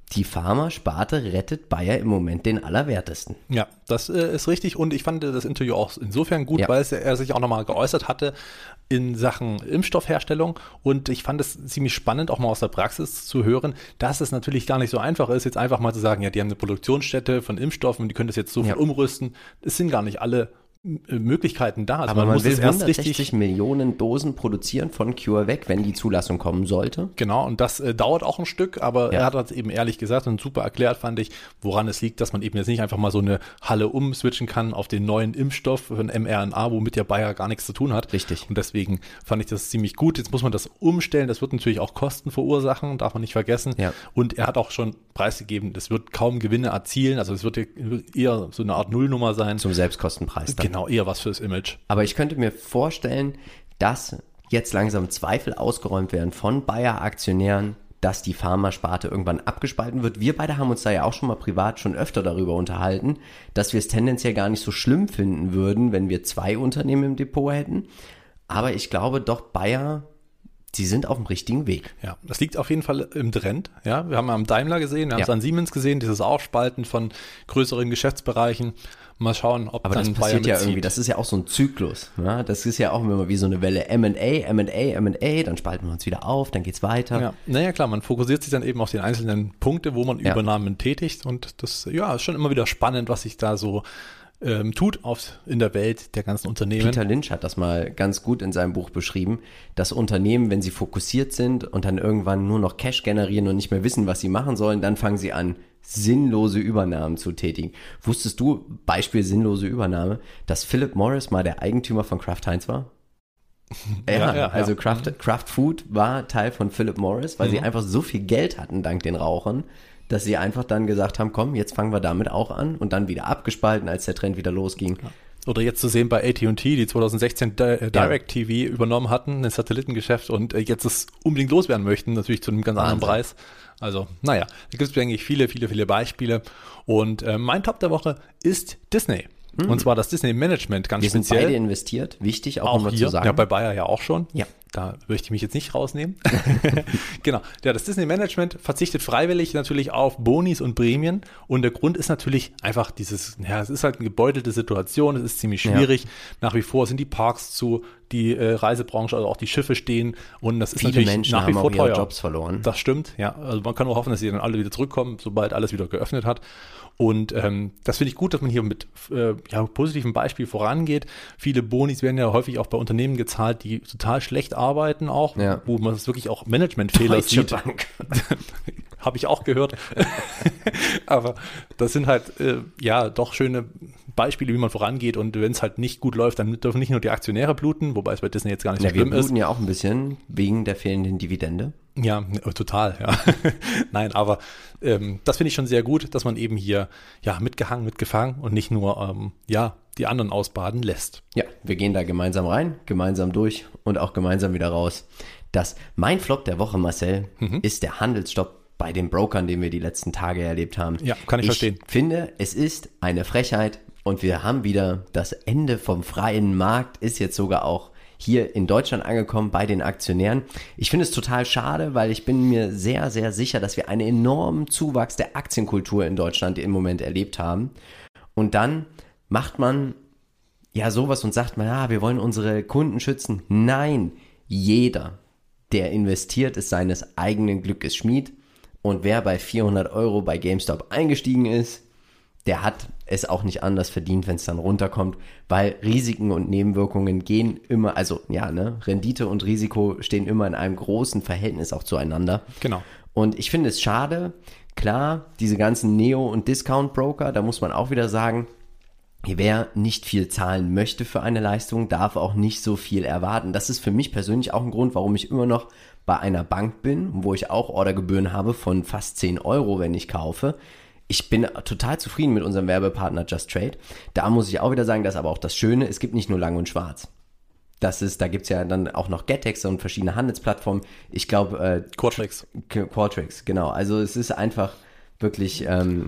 Die Pharma-Sparte rettet Bayer im Moment den Allerwertesten. Ja, das ist richtig und ich fand das Interview auch insofern gut, weil er sich auch nochmal geäußert hatte in Sachen Impfstoffherstellung und ich fand es ziemlich spannend, auch mal aus der Praxis zu hören, dass es natürlich gar nicht so einfach ist, jetzt einfach mal zu sagen, ja, die haben eine Produktionsstätte von Impfstoffen, die können das jetzt so viel umrüsten. Es sind gar nicht alle Möglichkeiten da. Also aber man muss will es erst 160 Millionen Dosen produzieren von CureVac, wenn die Zulassung kommen sollte. Genau, und das dauert auch ein Stück, aber er hat das eben ehrlich gesagt und super erklärt, fand ich, woran es liegt, dass man eben jetzt nicht einfach mal so eine Halle umswitchen kann auf den neuen Impfstoff von mRNA, womit der Bayer gar nichts zu tun hat. Richtig. Und deswegen fand ich das ziemlich gut. Jetzt muss man das umstellen, das wird natürlich auch Kosten verursachen, darf man nicht vergessen. Ja. Und er hat auch schon preisgegeben, das wird kaum Gewinne erzielen, also es wird eher so eine Art Nullnummer sein. Zum Selbstkostenpreis dann. Genau, eher was fürs Image. Aber ich könnte mir vorstellen, dass jetzt langsam Zweifel ausgeräumt werden von Bayer-Aktionären, dass die Pharmasparte irgendwann abgespalten wird. Wir beide haben uns da ja auch schon mal privat schon öfter darüber unterhalten, dass wir es tendenziell gar nicht so schlimm finden würden, wenn wir 2 Unternehmen im Depot hätten. Aber ich glaube doch, Bayer, sie sind auf dem richtigen Weg. Ja, das liegt auf jeden Fall im Trend. Ja, wir haben am Daimler gesehen, wir haben es an Siemens gesehen, dieses Aufspalten von größeren Geschäftsbereichen. Mal schauen, ob aber dann das passiert Bayer ja irgendwie, das ist ja auch so ein Zyklus. Ja? Das ist ja auch immer wie so eine Welle M&A, dann spalten wir uns wieder auf, dann geht's weiter. Ja, naja klar, man fokussiert sich dann eben auf die einzelnen Punkte, wo man Übernahmen tätigt und das ist schon immer wieder spannend, was sich da so tut in der Welt der ganzen Unternehmen. Peter Lynch hat das mal ganz gut in seinem Buch beschrieben, dass Unternehmen, wenn sie fokussiert sind und dann irgendwann nur noch Cash generieren und nicht mehr wissen, was sie machen sollen, dann fangen sie an, sinnlose Übernahmen zu tätigen. Wusstest du, Beispiel sinnlose Übernahme, dass Philip Morris mal der Eigentümer von Kraft Heinz war? Also Kraft Food war Teil von Philip Morris, weil sie einfach so viel Geld hatten dank den Rauchern, dass sie einfach dann gesagt haben, komm, jetzt fangen wir damit auch an und dann wieder abgespalten, als der Trend wieder losging. Oder jetzt zu sehen bei AT&T, die 2016 Direct TV übernommen hatten, ein Satellitengeschäft und jetzt es unbedingt loswerden möchten, natürlich zu einem ganz anderen Preis. Also, naja, da gibt es eigentlich viele Beispiele. Und mein Top der Woche ist Disney. Und zwar das Disney-Management ganz speziell. Wir sind beide investiert, wichtig auch nochmal zu sagen. Ja, bei Bayer ja auch schon. Ja. Da möchte ich mich jetzt nicht rausnehmen. Genau. Ja, das Disney-Management verzichtet freiwillig natürlich auf Bonis und Prämien. Und der Grund ist natürlich einfach es ist halt eine gebeutelte Situation. Es ist ziemlich schwierig. Ja. Nach wie vor sind die Parks zu, die Reisebranche, also auch die Schiffe stehen. Und das ist viele natürlich Menschen nach wie haben vor auch ihre teuer. Jobs verloren. Das stimmt, ja. Also man kann nur hoffen, dass sie dann alle wieder zurückkommen, sobald alles wieder geöffnet hat. Und das finde ich gut, dass man hier mit positivem Beispiel vorangeht. Viele Bonis werden ja häufig auch bei Unternehmen gezahlt, die total schlecht arbeiten auch, wo man es wirklich auch Managementfehler sieht. Habe ich auch gehört. Aber das sind halt doch schöne Beispiele, wie man vorangeht. Und wenn es halt nicht gut läuft, dann dürfen nicht nur die Aktionäre bluten, wobei es bei Disney jetzt gar nicht so schlimm ist. Wir bluten ja auch ein bisschen wegen der fehlenden Dividende. Ja, total, ja. Nein, aber das finde ich schon sehr gut, dass man eben hier mitgefangen und nicht nur die anderen ausbaden lässt. Ja, wir gehen da gemeinsam rein, gemeinsam durch und auch gemeinsam wieder raus. Mein Flop der Woche, Marcel, ist der Handelsstopp bei den Brokern, den wir die letzten Tage erlebt haben. Ja, kann ich verstehen. Ich finde, es ist eine Frechheit und wir haben wieder das Ende vom freien Markt, ist jetzt sogar auch hier in Deutschland angekommen bei den Aktionären. Ich finde es total schade, weil ich bin mir sehr, sehr sicher, dass wir einen enormen Zuwachs der Aktienkultur in Deutschland im Moment erlebt haben. Und dann macht man sowas und sagt man, wir wollen unsere Kunden schützen. Nein, jeder, der investiert, ist seines eigenen Glückes Schmied. Und wer bei 400 € bei GameStop eingestiegen ist, der hat es auch nicht anders verdient, wenn es dann runterkommt, weil Risiken und Nebenwirkungen gehen immer, Rendite und Risiko stehen immer in einem großen Verhältnis auch zueinander. Genau. Und ich finde es schade, klar, diese ganzen Neo- und Discount-Broker, da muss man auch wieder sagen, wer nicht viel zahlen möchte für eine Leistung, darf auch nicht so viel erwarten. Das ist für mich persönlich auch ein Grund, warum ich immer noch bei einer Bank bin, wo ich auch Ordergebühren habe von fast 10 €, wenn ich kaufe. Ich bin total zufrieden mit unserem Werbepartner Just Trade. Da muss ich auch wieder sagen, das ist aber auch das Schöne, es gibt nicht nur Lang und Schwarz. Da gibt es ja dann auch noch Getex und verschiedene Handelsplattformen. Ich glaube, Qualtrics, genau. Also es ist einfach wirklich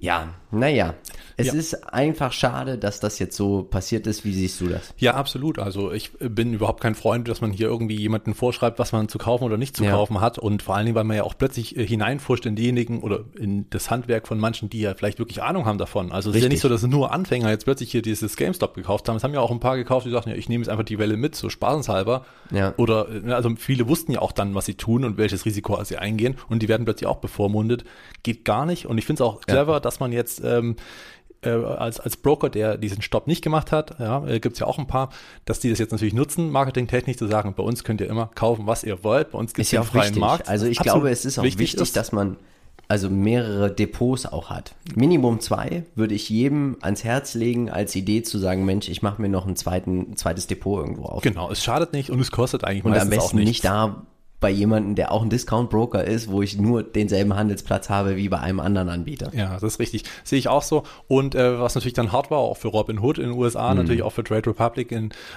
Ja, naja, es ist einfach schade, dass das jetzt so passiert ist. Wie siehst du das? Ja, absolut. Also ich bin überhaupt kein Freund, dass man hier irgendwie jemanden vorschreibt, was man zu kaufen oder nicht zu kaufen hat. Und vor allen Dingen, weil man ja auch plötzlich hineinfuscht in diejenigen oder in das Handwerk von manchen, die ja vielleicht wirklich Ahnung haben davon. Also es ist ja nicht so, dass nur Anfänger jetzt plötzlich hier dieses GameStop gekauft haben. Es haben ja auch ein paar gekauft, die sagten, ja, ich nehme jetzt einfach die Welle mit, so spaßenshalber. Ja. Oder, also viele wussten ja auch dann, was sie tun und welches Risiko sie eingehen. Und die werden plötzlich auch bevormundet. Geht gar nicht. Und ich finde es auch clever, dass man jetzt als Broker, der diesen Stopp nicht gemacht hat, gibt es ja auch ein paar, dass die das jetzt natürlich nutzen, marketingtechnisch zu sagen, bei uns könnt ihr immer kaufen, was ihr wollt, bei uns gibt es den freien Markt. Also ich glaube, es ist auch wichtig, dass man also mehrere Depots auch hat. Minimum 2 würde ich jedem ans Herz legen, als Idee zu sagen, Mensch, ich mache mir noch ein zweites Depot irgendwo auf. Genau, es schadet nicht und es kostet eigentlich und meistens am besten auch nichts. Nicht da bei jemandem, der auch ein Discount-Broker ist, wo ich nur denselben Handelsplatz habe wie bei einem anderen Anbieter. Ja, das ist richtig. Sehe ich auch so. Und was natürlich dann hart war, auch für Robinhood in den USA, natürlich auch für Trade Republic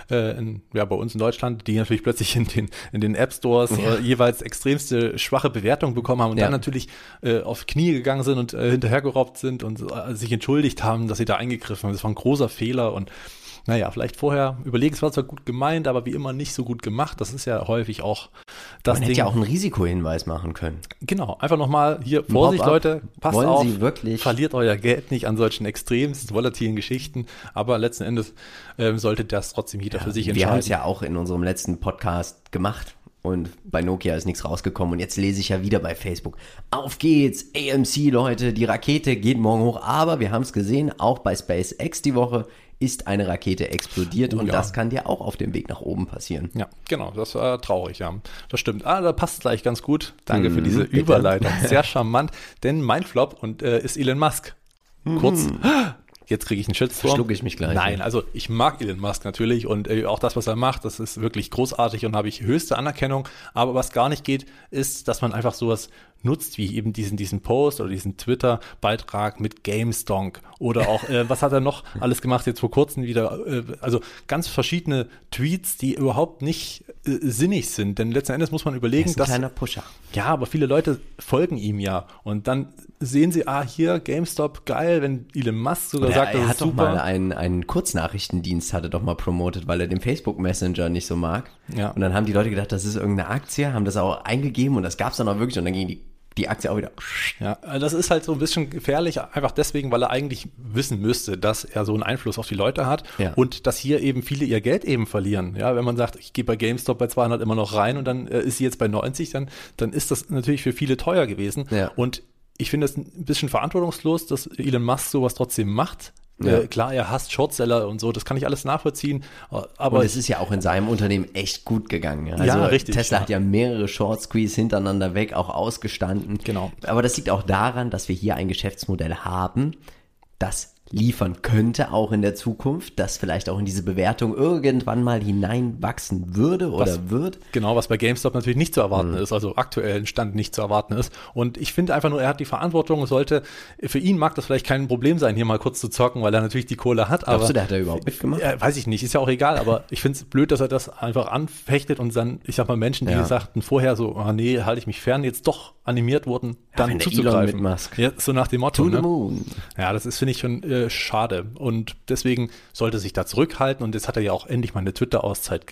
bei uns in Deutschland, die natürlich plötzlich in den App Stores jeweils extremste schwache Bewertungen bekommen haben und dann natürlich auf Knie gegangen sind und hinterhergerobbt sind und sich entschuldigt haben, dass sie da eingegriffen haben. Das war ein großer Fehler und naja, vielleicht vorher überlegen, es war zwar gut gemeint, aber wie immer nicht so gut gemacht. Das ist ja häufig auch das Ding. Man hätte ja auch einen Risikohinweis machen können. Genau, einfach nochmal hier, Vorsicht Leute, passt auf, Sie wirklich? Verliert euer Geld nicht an solchen extremst volatilen Geschichten, aber letzten Endes sollte das trotzdem jeder für sich entscheiden. Wir haben es ja auch in unserem letzten Podcast gemacht. Und bei Nokia ist nichts rausgekommen. Und jetzt lese ich ja wieder bei Facebook. Auf geht's, AMC, Leute, die Rakete geht morgen hoch. Aber wir haben es gesehen, auch bei SpaceX die Woche ist eine Rakete explodiert und das kann dir auch auf dem Weg nach oben passieren. Ja, genau, das war traurig, ja. Das stimmt. Da passt gleich ganz gut. Danke für diese Überleitung. Sehr charmant, denn mein Flop ist Elon Musk. Kurz. Jetzt kriege ich einen Shitstorm. Verschlucke ich mich gleich. Nein, also ich mag Elon Musk natürlich und auch das, was er macht, das ist wirklich großartig und habe ich höchste Anerkennung. Aber was gar nicht geht, ist, dass man einfach sowas nutzt, wie eben diesen Post oder diesen Twitter-Beitrag mit GameStonk oder auch, was hat er noch alles gemacht, jetzt vor kurzem wieder, also ganz verschiedene Tweets, die überhaupt nicht sinnig sind, denn letzten Endes muss man überlegen, dass... kleiner Pusher. Ja, aber viele Leute folgen ihm ja und dann sehen sie, hier, GameStop, geil, wenn Elon Musk sogar sagt, das ist super. Er hat doch mal einen Kurznachrichtendienst, hat er doch mal promotet, weil er den Facebook Messenger nicht so mag. Ja. Und dann haben die Leute gedacht, das ist irgendeine Aktie, haben das auch eingegeben und das gab es dann auch wirklich und dann ging die Aktie auch wieder. Ja, das ist halt so ein bisschen gefährlich, einfach deswegen, weil er eigentlich wissen müsste, dass er so einen Einfluss auf die Leute hat und dass hier eben viele ihr Geld eben verlieren. Ja, wenn man sagt, ich gehe bei GameStop bei 200 immer noch rein und dann ist sie jetzt bei 90, dann ist das natürlich für viele teuer gewesen. Ja. Und ich finde es ein bisschen verantwortungslos, dass Elon Musk sowas trotzdem macht. Ja. Klar, er hasst Shortseller und so, das kann ich alles nachvollziehen. Aber und es ist ja auch in seinem Unternehmen echt gut gegangen. Also richtig. Tesla hat ja mehrere Short Squeeze hintereinander weg auch ausgestanden. Genau. Aber das liegt auch daran, dass wir hier ein Geschäftsmodell haben, das liefern könnte, auch in der Zukunft, das vielleicht auch in diese Bewertung irgendwann mal hineinwachsen würde oder wird. Genau, was bei GameStop natürlich nicht zu erwarten ist, also aktuellen Stand nicht zu erwarten ist. Und ich finde einfach nur, er hat die Verantwortung, für ihn mag das vielleicht kein Problem sein, hier mal kurz zu zocken, weil er natürlich die Kohle hat. Glaubst du, der hat er überhaupt mitgemacht? Weiß ich nicht, ist ja auch egal, aber ich finde es blöd, dass er das einfach anfechtet und dann, ich sag mal, Menschen, die sagten vorher so, nee, halte ich mich fern, jetzt doch animiert wurden, dann zuzugreifen. Elon mit Musk. Ja, so nach dem Motto. To the moon. Ja, das ist, finde ich, schon schade. Und deswegen sollte sich da zurückhalten. Und jetzt hat er ja auch endlich mal eine Twitter-Auszeit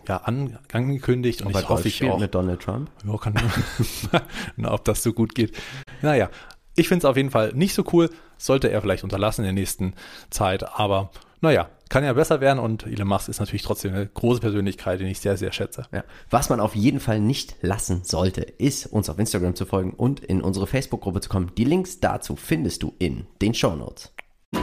angekündigt. Und ich hoffe, ich auch. Mit Donald Trump? Ja, kann ob das so gut geht. Naja, ich finde es auf jeden Fall nicht so cool. Sollte er vielleicht unterlassen in der nächsten Zeit. Aber naja, kann ja besser werden und Elon Musk ist natürlich trotzdem eine große Persönlichkeit, den ich sehr, sehr schätze. Ja. Was man auf jeden Fall nicht lassen sollte, ist, uns auf Instagram zu folgen und in unsere Facebook-Gruppe zu kommen. Die Links dazu findest du in den Shownotes.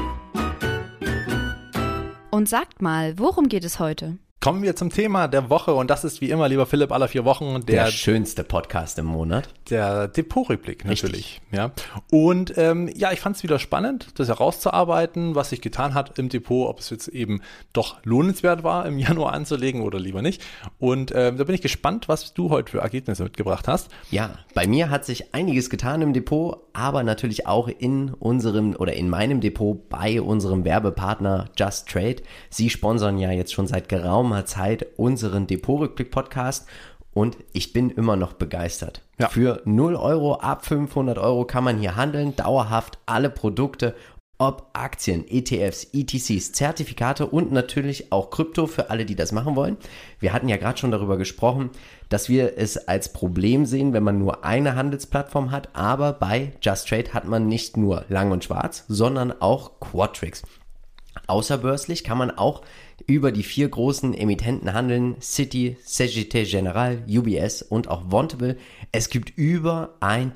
Und sagt mal, worum geht es heute? Kommen wir zum Thema der Woche und das ist wie immer, lieber Philipp, alle 4 Wochen der schönste Podcast im Monat. Der Depotrückblick natürlich. Ja. Und ich fand es wieder spannend, das herauszuarbeiten, was sich getan hat im Depot, ob es jetzt eben doch lohnenswert war, im Januar anzulegen oder lieber nicht. Und da bin ich gespannt, was du heute für Ergebnisse mitgebracht hast. Ja, bei mir hat sich einiges getan im Depot, aber natürlich auch in meinem Depot bei unserem Werbepartner Just Trade. Sie sponsern ja jetzt schon seit geraumer Zeit unseren Depotrückblick-Podcast und ich bin immer noch begeistert. Ja. Für 0 Euro, ab 500 Euro kann man hier handeln, dauerhaft alle Produkte, ob Aktien, ETFs, ETCs, Zertifikate und natürlich auch Krypto für alle, die das machen wollen. Wir hatten ja gerade schon darüber gesprochen, dass wir es als Problem sehen, wenn man nur eine Handelsplattform hat, aber bei Just Trade hat man nicht nur Lang und Schwarz, sondern auch Quadtrix. Außerbörslich kann man auch über die 4 großen Emittenten handeln, Citi, Société Générale, UBS und auch Vontobel. Es gibt über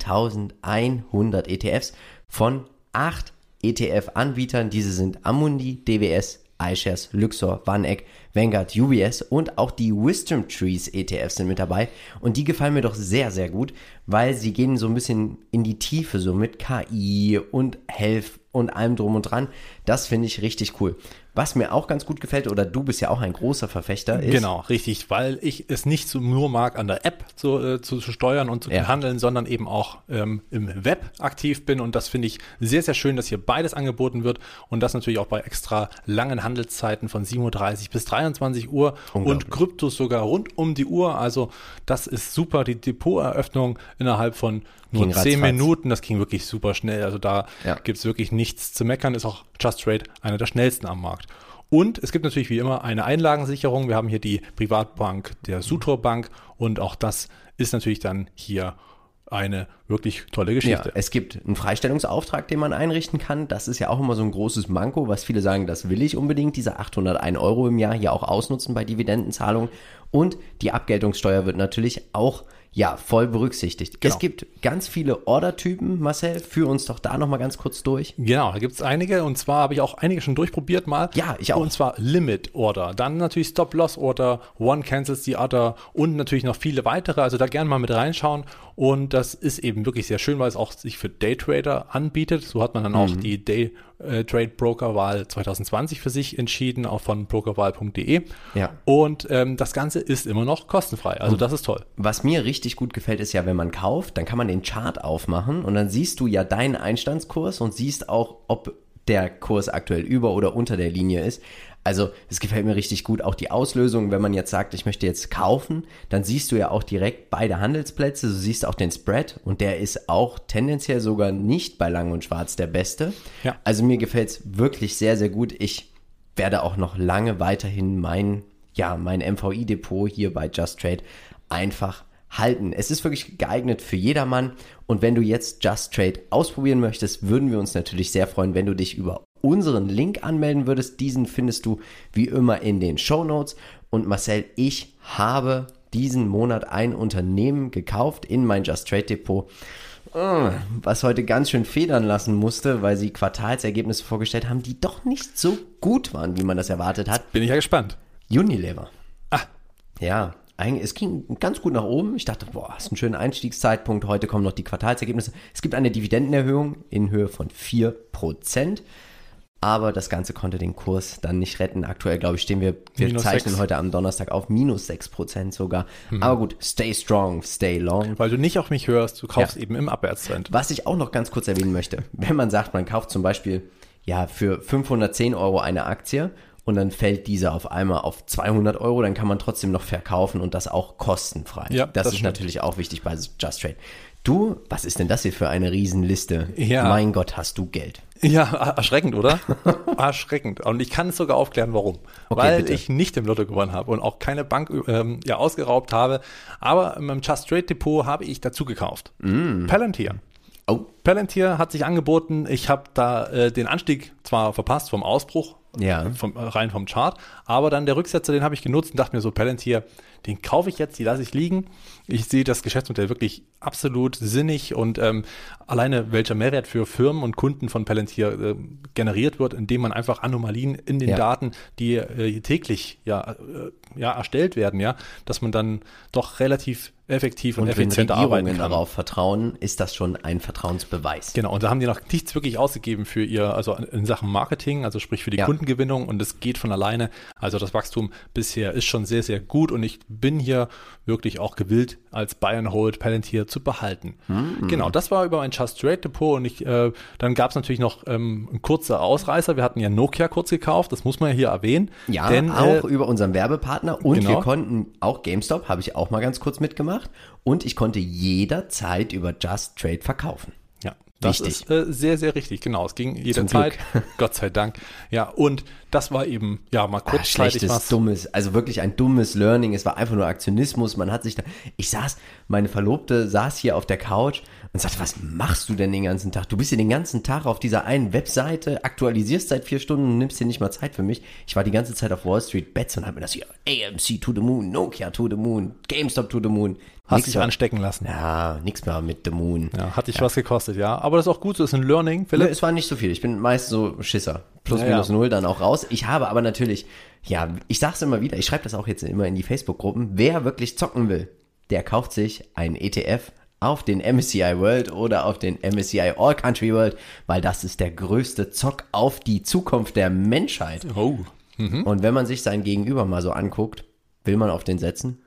1100 ETFs von 8 ETF-Anbietern. Diese sind Amundi, DWS, iShares, Luxor, VanEck, Vanguard, UBS und auch die Wisdom Trees ETFs sind mit dabei. Und die gefallen mir doch sehr, sehr gut, weil sie gehen so ein bisschen in die Tiefe, so mit KI und Health und allem drum und dran. Das finde ich richtig cool. Was mir auch ganz gut gefällt, oder du bist ja auch ein großer Verfechter, ist... Genau, richtig, weil ich es nicht so nur mag, an der App zu steuern und zu handeln, sondern eben auch im Web aktiv bin. Und das finde ich sehr, sehr schön, dass hier beides angeboten wird und das natürlich auch bei extra langen Handelszeiten von 7:30 bis 23 Uhr und Kryptos sogar rund um die Uhr. Also das ist super, die Depoteröffnung innerhalb von nur 10 Minuten, das ging wirklich super schnell. Also da gibt es wirklich nichts zu meckern, ist auch Just Trade einer der schnellsten am Markt. Und es gibt natürlich wie immer eine Einlagensicherung. Wir haben hier die Privatbank der Sutor Bank und auch das ist natürlich dann hier eine wirklich tolle Geschichte. Ja, es gibt einen Freistellungsauftrag, den man einrichten kann. Das ist ja auch immer so ein großes Manko, was viele sagen, das will ich unbedingt, diese 801 Euro im Jahr hier auch ausnutzen bei Dividendenzahlungen. Und die Abgeltungssteuer wird natürlich auch voll berücksichtigt. Genau. Es gibt ganz viele Ordertypen, Marcel, führ uns doch da nochmal ganz kurz durch. Genau, da gibt es einige und zwar habe ich auch einige schon durchprobiert mal. Ja, ich auch. Und zwar Limit Order, dann natürlich Stop-Loss Order, One cancels the other und natürlich noch viele weitere, also da gerne mal mit reinschauen und das ist eben wirklich sehr schön, weil es auch sich für Daytrader anbietet. So hat man dann auch die Day-Trade Broker-Wahl 2020 für sich entschieden, auch von brokerwahl.de. Ja. Und das Ganze ist immer noch kostenfrei, also das ist toll. Was mir richtig gut gefällt, ist ja, wenn man kauft, dann kann man den Chart aufmachen und dann siehst du ja deinen Einstandskurs und siehst auch, ob der Kurs aktuell über oder unter der Linie ist. Also es gefällt mir richtig gut, auch die Auslösung, wenn man jetzt sagt, ich möchte jetzt kaufen, dann siehst du ja auch direkt beide Handelsplätze, du siehst auch den Spread und der ist auch tendenziell sogar nicht bei Lang und Schwarz der beste. Ja. Also mir gefällt es wirklich sehr, sehr gut. Ich werde auch noch lange weiterhin mein MVI-Depot hier bei Just Trade einfach halten. Es ist wirklich geeignet für jedermann und wenn du jetzt Just Trade ausprobieren möchtest, würden wir uns natürlich sehr freuen, wenn du dich über unseren Link anmelden würdest. Diesen findest du wie immer in den Shownotes. Und Marcel, ich habe diesen Monat ein Unternehmen gekauft in mein Just Trade Depot, was heute ganz schön federn lassen musste, weil sie Quartalsergebnisse vorgestellt haben, die doch nicht so gut waren, wie man das erwartet hat. Bin ich ja gespannt. Unilever. Ja. Es ging ganz gut nach oben. Ich dachte, ist ein schöner Einstiegszeitpunkt. Heute kommen noch die Quartalsergebnisse. Es gibt eine Dividendenerhöhung in Höhe von 4%. Aber das Ganze konnte den Kurs dann nicht retten. Aktuell, glaube ich, wir zeichnen heute am Donnerstag auf minus 6% sogar. Aber gut, stay strong, stay long. Weil du nicht auf mich hörst, du kaufst eben im Abwärtstrend. Was ich auch noch ganz kurz erwähnen möchte, wenn man sagt, man kauft zum Beispiel für 510 Euro eine Aktie und dann fällt diese auf einmal auf 200 Euro, dann kann man trotzdem noch verkaufen und das auch kostenfrei. Ja, das ist natürlich auch wichtig bei Just Trade. Du, was ist denn das hier für eine Riesenliste? Ja. Mein Gott, hast du Geld. Ja, erschreckend, oder? Erschreckend. Und ich kann es sogar aufklären, warum. Okay, weil bitte. Ich nicht im Lotto gewonnen habe und auch keine Bank ausgeraubt habe. Aber in meinem Just Trade Depot habe ich dazu gekauft. Palantir. Oh. Palantir hat sich angeboten. Ich habe da den Anstieg zwar verpasst vom Ausbruch, rein vom Chart, aber dann der Rücksetzer, den habe ich genutzt und dachte mir so, Palantir, den kaufe ich jetzt, die lasse ich liegen. Ich sehe das Geschäftsmodell wirklich absolut sinnig und alleine welcher Mehrwert für Firmen und Kunden von Palantir generiert wird, indem man einfach Anomalien in den Daten, die täglich erstellt werden, dass man dann doch relativ effektiv und effizient arbeiten kann. Wenn Regierungen darauf vertrauen, ist das schon ein vertrauenswürdiges Beweis. Genau, und da haben die noch nichts wirklich ausgegeben für also in Sachen Marketing, also sprich für die Kundengewinnung, und es geht von alleine. Also das Wachstum bisher ist schon sehr, sehr gut, und ich bin hier wirklich auch gewillt, als Buy and Hold Palantir zu behalten. Genau, das war über mein Just Trade Depot, und dann gab es natürlich noch ein kurzer Ausreißer. Wir hatten ja Nokia kurz gekauft, das muss man ja hier erwähnen. Ja, denn, auch über unseren Werbepartner, und genau. wir konnten auch GameStop, habe ich auch mal ganz kurz mitgemacht, und ich konnte jederzeit über Just Trade verkaufen. Ja, das Wichtig. ist sehr, sehr richtig, genau. Es ging Zum jederzeit, Glück. Gott sei Dank. Ja, und das war eben, ja, mal kurzzeitig Schlechtes, dummes, also wirklich ein dummes Learning. Es war einfach nur Aktionismus. Man hat sich da, meine Verlobte saß hier auf der Couch und sagte, was machst du denn den ganzen Tag? Du bist hier den ganzen Tag auf dieser einen Webseite, aktualisierst seit 4 Stunden und nimmst dir nicht mal Zeit für mich. Ich war die ganze Zeit auf Wall Street Bets und hab mir das hier, AMC to the moon, Nokia to the moon, GameStop to the moon. Hast dich anstecken lassen. Ja, nix mehr mit the moon. Ja, hat dich was gekostet, ja. Aber das ist auch gut, so ist ein Learning, Philipp. Nö, es war nicht so viel. Ich bin meist so Schisser. Plus, minus 0 dann auch raus. Ich habe aber natürlich, ja, ich sag's immer wieder, ich schreibe das auch jetzt immer in die Facebook-Gruppen, wer wirklich zocken will, der kauft sich einen ETF auf den MSCI World oder auf den MSCI All Country World, weil das ist der größte Zock auf die Zukunft der Menschheit. Oh. Und wenn man sich sein Gegenüber mal so anguckt, will man auf den setzen?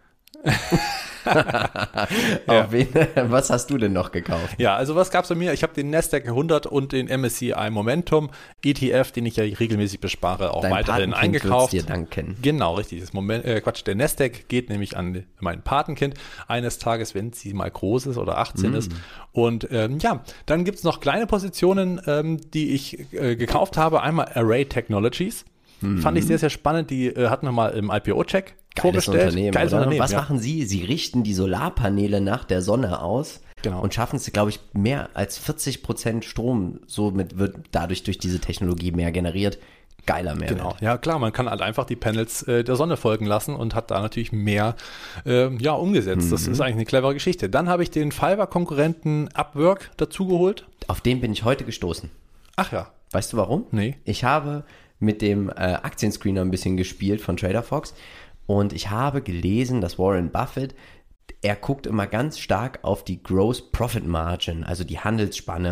Auf wen? Was hast du denn noch gekauft? Ja, also was gab's bei mir? Ich habe den Nasdaq 100 und den MSCI Momentum ETF, den ich ja regelmäßig bespare, auch Dein weiterhin Patenkind eingekauft. wird's dir danken. Genau, richtig. Der Nasdaq geht nämlich an mein Patenkind eines Tages, wenn sie mal groß ist oder 18 ist. Und dann gibt's noch kleine Positionen, die ich gekauft habe. Einmal Array Technologies. Fand ich sehr, sehr spannend. Die hatten wir mal im IPO-Check vorgestellt. Geiles Unternehmen. Was ja. machen Sie? Sie richten die Solarpaneele nach der Sonne aus, Genau. und schaffen es, glaube ich, mehr als 40% Strom. Somit wird dadurch durch diese Technologie mehr generiert. Geiler Mehrwert. Genau, ja klar, man kann halt einfach die Panels der Sonne folgen lassen und hat da natürlich mehr umgesetzt. Das ist eigentlich eine clevere Geschichte. Dann habe ich den Fiverr-Konkurrenten Upwork dazugeholt. Auf den bin ich heute gestoßen. Ach ja. Weißt du warum? Nee. Ich habe mit dem Aktienscreener ein bisschen gespielt von Trader Fox, und ich habe gelesen, dass Warren Buffett, er guckt immer ganz stark auf die Gross Profit Margin, also die Handelsspanne,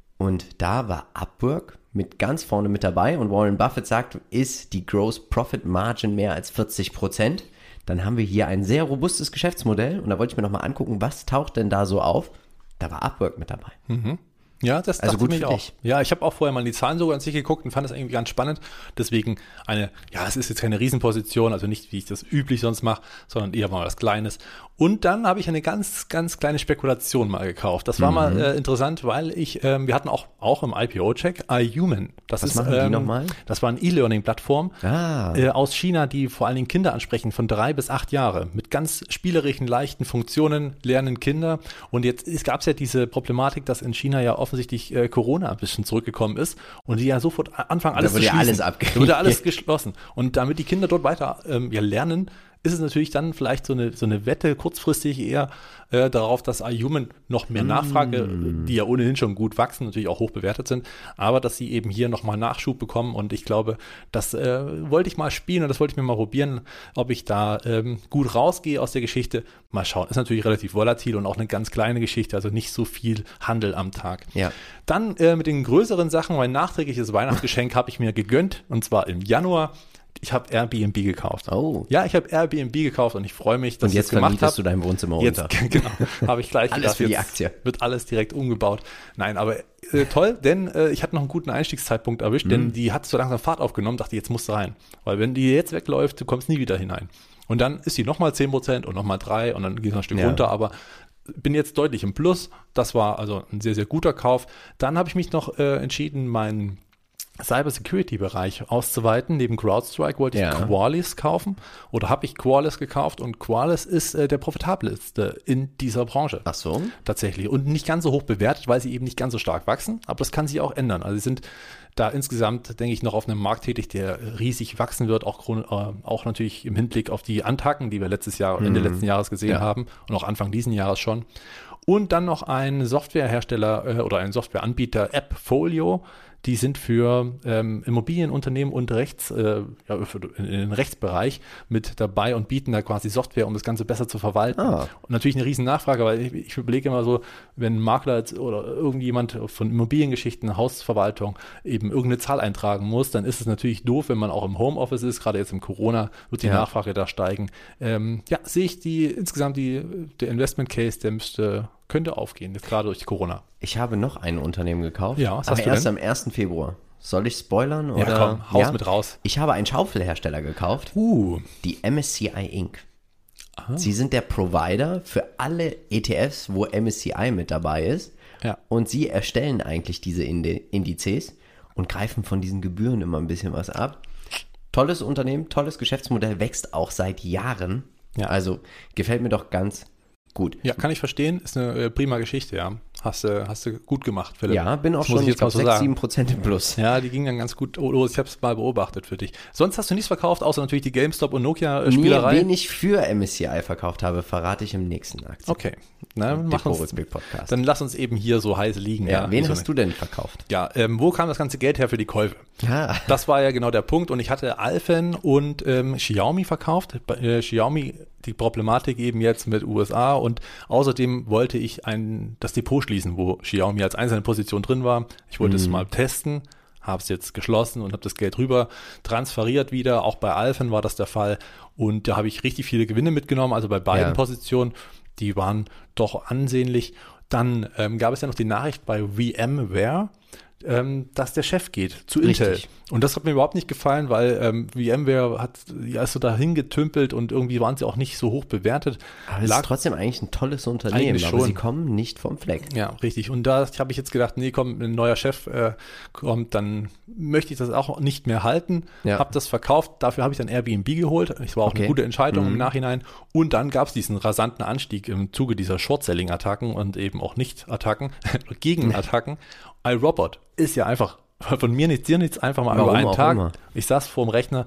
und da war Upwork mit ganz vorne mit dabei, und Warren Buffett sagt, ist die Gross Profit Margin mehr als 40%, dann haben wir hier ein sehr robustes Geschäftsmodell, und da wollte ich mir nochmal angucken, was taucht denn da so auf? Da war Upwork mit dabei. Ja, das Also dachte gut ich mir für auch. dich. Ja, ich habe auch vorher mal die Zahlen sogar an sich geguckt und fand das irgendwie ganz spannend. Deswegen es ist jetzt keine Riesenposition, also nicht, wie ich das üblich sonst mache, sondern eher mal was Kleines. Und dann habe ich eine ganz, ganz kleine Spekulation mal gekauft. Das war mal interessant, weil wir hatten auch im IPO-Check iHuman. Was machen die nochmal? Das war eine E-Learning-Plattform Ah. aus China, die vor allen Dingen Kinder ansprechen von 3 bis 8 Jahre. Mit ganz spielerischen, leichten Funktionen lernen Kinder. Und jetzt gab es ja diese Problematik, dass in China ja offensichtlich Corona ein bisschen zurückgekommen ist und die ja sofort anfangen, alles Da zu wurde ja schließen. alles abgeriegelt. Da wurde alles geschlossen. Und damit die Kinder dort weiter lernen, ist es natürlich dann vielleicht so eine Wette kurzfristig eher darauf, dass iHuman noch mehr Nachfrage, die ja ohnehin schon gut wachsen, natürlich auch hoch bewertet sind, aber dass sie eben hier nochmal Nachschub bekommen, und ich glaube, das wollte ich mal spielen und das wollte ich mir mal probieren, ob ich da gut rausgehe aus der Geschichte. Mal schauen, ist natürlich relativ volatil und auch eine ganz kleine Geschichte, also nicht so viel Handel am Tag. Ja. Dann mit den größeren Sachen, mein nachträgliches Weihnachtsgeschenk habe ich mir gegönnt, und zwar im Januar. Ich habe Airbnb gekauft. Oh. Ja, ich habe Airbnb gekauft und ich freue mich, dass Und jetzt ich es gemacht vermietest habe. du dein Wohnzimmer Jetzt, runter. genau, habe ich gleich Alles gedacht, für die jetzt Aktie. wird alles direkt umgebaut. Nein, aber toll, denn ich hatte noch einen guten Einstiegszeitpunkt erwischt, denn die hat so langsam Fahrt aufgenommen, dachte, jetzt musst du rein. Weil wenn die jetzt wegläuft, du kommst nie wieder hinein. Und dann ist sie nochmal 10% und nochmal 3% und dann geht es noch ein Stück runter, aber bin jetzt deutlich im Plus. Das war also ein sehr, sehr guter Kauf. Dann habe ich mich noch entschieden, meinen Cybersecurity-Bereich auszuweiten. Neben CrowdStrike wollte ich Qualys kaufen, oder habe ich Qualys gekauft, und Qualys ist der profitabelste in dieser Branche. Ach so? Tatsächlich. Und nicht ganz so hoch bewertet, weil sie eben nicht ganz so stark wachsen, aber das kann sich auch ändern. Also sie sind da insgesamt, denke ich, noch auf einem Markt tätig, der riesig wachsen wird, auch natürlich im Hinblick auf die Attacken, die wir Ende letzten Jahres gesehen haben und auch Anfang diesen Jahres schon. Und dann noch ein Softwarehersteller oder ein Softwareanbieter, AppFolio, die sind für Immobilienunternehmen und für den Rechtsbereich mit dabei und bieten da quasi Software, um das Ganze besser zu verwalten. Und natürlich eine riesen Nachfrage, weil ich überlege immer so, wenn ein Makler oder irgendjemand von Immobiliengeschichten, Hausverwaltung eben irgendeine Zahl eintragen muss, dann ist es natürlich doof, wenn man auch im Homeoffice ist, gerade jetzt im Corona wird die Nachfrage da steigen. Sehe ich insgesamt der Investment Case, könnte aufgehen, jetzt gerade durch Corona. Ich habe noch ein Unternehmen gekauft, ja, was aber hast du erst denn? am 1. Februar. Soll ich spoilern? Oder? Ja, komm, haus mit raus. Ich habe einen Schaufelhersteller gekauft, die MSCI Inc. Sie sind der Provider für alle ETFs, wo MSCI mit dabei ist. Ja. Und sie erstellen eigentlich diese Indizes und greifen von diesen Gebühren immer ein bisschen was ab. Tolles Unternehmen, tolles Geschäftsmodell, wächst auch seit Jahren. Ja. Also gefällt mir doch ganz gut. Ja, kann ich verstehen, ist eine prima Geschichte, ja. Hast du gut gemacht, Philipp. Ja, bin auch das muss schon, ich jetzt mal so sagen. 6-7% im Plus. Ja, die ging dann ganz gut los. Ich habe es mal beobachtet für dich. Sonst hast du nichts verkauft, außer natürlich die GameStop und Nokia-Spielerei. Wen ich für MSCI verkauft habe, verrate ich im nächsten Aktien. Okay. Podcast. Dann lass uns eben hier so heiß liegen. Ja, wen hast du denn verkauft? Ja, wo kam das ganze Geld her für die Käufe? Ja. Das war ja genau der Punkt. Und ich hatte Alphen und Xiaomi verkauft. Xiaomi, die Problematik eben jetzt mit USA. Und außerdem wollte ich das Depot schließen, wo Xiaomi als einzelne Position drin war. Ich wollte es mal testen, habe es jetzt geschlossen und habe das Geld rüber transferiert wieder. Auch bei Alphen war das der Fall. Und da habe ich richtig viele Gewinne mitgenommen, also bei beiden Positionen. Die waren doch ansehnlich. Dann gab es ja noch die Nachricht bei VMware, dass der Chef geht zu Intel. Richtig. Und das hat mir überhaupt nicht gefallen, weil VMware ist so dahin getümpelt und irgendwie waren sie auch nicht so hoch bewertet. Aber es ist trotzdem eigentlich ein tolles Unternehmen, Eigentlich aber schon. sie kommen nicht vom Fleck. Ja, richtig. Und da habe ich jetzt gedacht, nee, komm, ein neuer Chef kommt, dann möchte ich das auch nicht mehr halten. Ja. Habe das verkauft, dafür habe ich dann Airbnb geholt. Das war auch eine gute Entscheidung im Nachhinein. Und dann gab es diesen rasanten Anstieg im Zuge dieser Short-Selling-Attacken und eben auch Nicht-Attacken, Gegenattacken. iRobot ist ja einfach von mir nichts, dir nichts, einfach mal über einen Tag. Immer? Ich saß vor dem Rechner,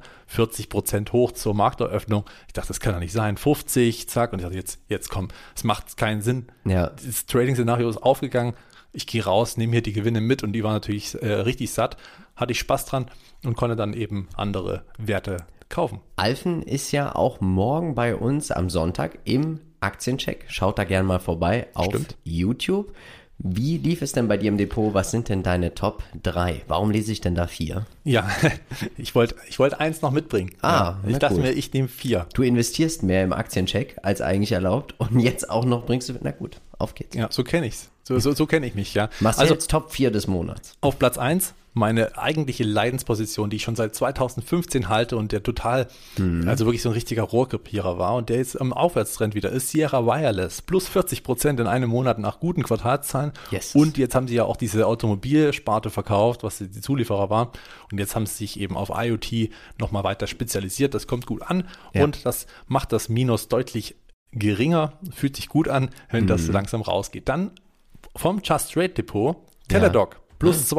40% hoch zur Markteröffnung. Ich dachte, das kann doch nicht sein. 50, zack. Und ich dachte, jetzt komm, es macht keinen Sinn. Ja. Das Trading-Szenario ist aufgegangen. Ich gehe raus, nehme hier die Gewinne mit und die waren natürlich richtig satt. Hatte ich Spaß dran und konnte dann eben andere Werte kaufen. Alphen ist ja auch morgen bei uns am Sonntag im Aktiencheck. Schaut da gerne mal vorbei auf YouTube. Wie lief es denn bei dir im Depot? Was sind denn deine Top 3? Warum lese ich denn da 4? Ja, ich wollte eins noch mitbringen. Ich dachte mir, ich nehme 4. Du investierst mehr im Aktiencheck als eigentlich erlaubt und jetzt auch noch bringst du, na gut, auf geht's. Ja, so kenne ich's. So kenne ich mich, ja. Marcel's Top 4 des Monats. Auf Platz 1 meine eigentliche Leidensposition, die ich schon seit 2015 halte und der total, also wirklich so ein richtiger Rohrkrepierer war und der jetzt im Aufwärtstrend wieder ist, Sierra Wireless, plus 40% in einem Monat nach guten Quartalszahlen. Yes. Und jetzt haben sie ja auch diese Automobilsparte verkauft, was die Zulieferer war. Und jetzt haben sie sich eben auf IoT nochmal weiter spezialisiert. Das kommt gut an und das macht das Minus deutlich geringer, fühlt sich gut an, wenn das langsam rausgeht. Dann vom Just Trade Depot, Teladoc. Plus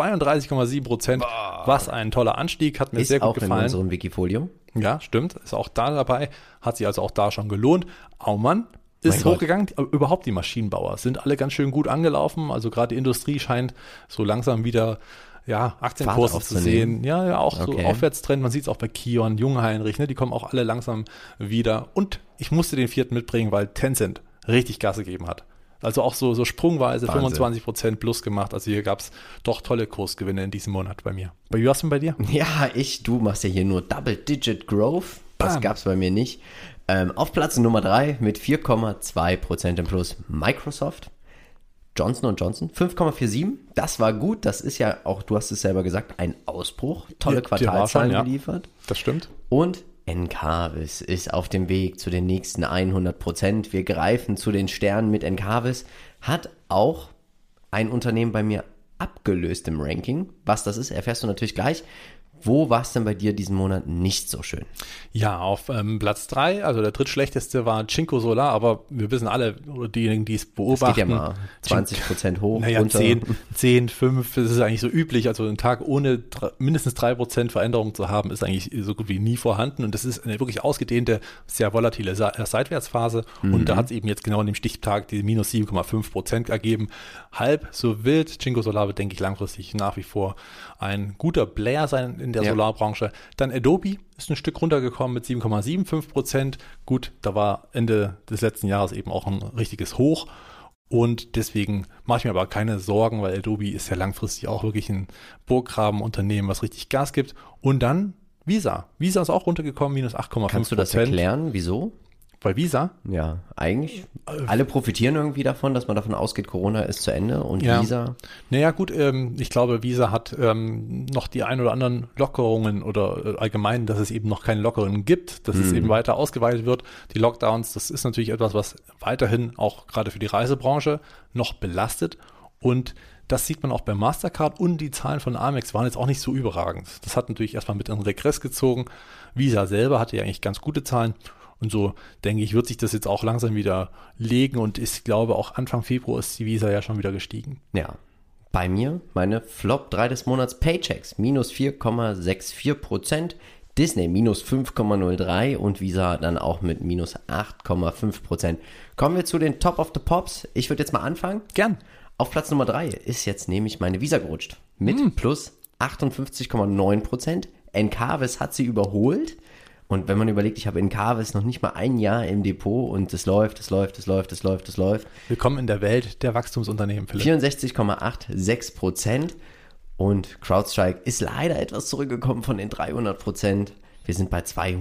32,7%. Was ein toller Anstieg, hat mir sehr gut gefallen. Ist auch in unserem Wikifolio. Ja, stimmt, ist auch da dabei, hat sich also auch da schon gelohnt. Aumann ist hochgegangen, überhaupt die Maschinenbauer sind alle ganz schön gut angelaufen, also gerade die Industrie scheint so langsam wieder Aktienkurse zu sehen. Ja, auch so Aufwärtstrend, man sieht es auch bei Kion, Jungheinrich, ne, die kommen auch alle langsam wieder. Und ich musste den 4. mitbringen, weil Tencent richtig Gas gegeben hat. Also auch so sprungweise Wahnsinn. 25% plus gemacht. Also hier gab es doch tolle Kursgewinne in diesem Monat bei mir. Wie war es denn bei dir? Ja, du machst ja hier nur Double-Digit Growth. Das gab es bei mir nicht. Auf Platz Nummer 3 mit 4,2% im Plus Microsoft. Johnson & Johnson 5,47. Das war gut. Das ist ja auch, du hast es selber gesagt, ein Ausbruch. Tolle Quartalzahlen geliefert. Das stimmt. Und Encarvis ist auf dem Weg zu den nächsten 100%. Wir greifen zu den Sternen mit Encarvis. Hat auch ein Unternehmen bei mir abgelöst im Ranking. Was das ist, erfährst du natürlich gleich. Wo war es denn bei dir diesen Monat nicht so schön? Ja, auf Platz 3, also der drittschlechteste war Cinco Solar, aber wir wissen alle, oder diejenigen, die es beobachten. Das geht ja mal 20% hoch, naja, runter. 10, 5, das ist eigentlich so üblich. Also ein Tag ohne mindestens 3% Veränderung zu haben, ist eigentlich so gut wie nie vorhanden. Und das ist eine wirklich ausgedehnte, sehr volatile Seitwärtsphase. Und da hat es eben jetzt genau an dem Stichtag die minus 7,5% ergeben. Halb so wild. Cinco Solar wird, denke ich, langfristig nach wie vor ein guter Player sein in der Solarbranche. Dann Adobe ist ein Stück runtergekommen mit 7,75%. Gut, da war Ende des letzten Jahres eben auch ein richtiges Hoch. Und deswegen mache ich mir aber keine Sorgen, weil Adobe ist ja langfristig auch wirklich ein Burggrabenunternehmen, was richtig Gas gibt. Und dann Visa. Visa ist auch runtergekommen, minus 8,5%. Kannst du das erklären? Wieso? Bei Visa? Ja, eigentlich. Alle profitieren irgendwie davon, dass man davon ausgeht, Corona ist zu Ende und Visa. Naja gut, ich glaube, Visa hat noch die ein oder anderen Lockerungen oder allgemein, dass es eben noch keine Lockerungen gibt, dass es eben weiter ausgeweitet wird. Die Lockdowns, das ist natürlich etwas, was weiterhin auch gerade für die Reisebranche noch belastet. Und das sieht man auch bei Mastercard, und die Zahlen von Amex waren jetzt auch nicht so überragend. Das hat natürlich erstmal mit in Regress gezogen. Visa selber hatte ja eigentlich ganz gute Zahlen. Und so, denke ich, wird sich das jetzt auch langsam wieder legen, und ich glaube, auch Anfang Februar ist die Visa ja schon wieder gestiegen. Ja, bei mir meine Flop 3 des Monats Paychecks, minus 4,64%, Disney minus 5,03% und Visa dann auch mit minus 8,5%. Kommen wir zu den Top of the Pops. Ich würde jetzt mal anfangen. Gern. Auf Platz Nummer 3 ist jetzt nämlich meine Visa gerutscht mit plus 58,9%. Encarvis hat sie überholt. Und wenn man überlegt, ich habe Encarvis noch nicht mal ein Jahr im Depot und es läuft. Willkommen in der Welt der Wachstumsunternehmen, Philipp. 64,86%. Und CrowdStrike ist leider etwas zurückgekommen von den 300%. Wir sind bei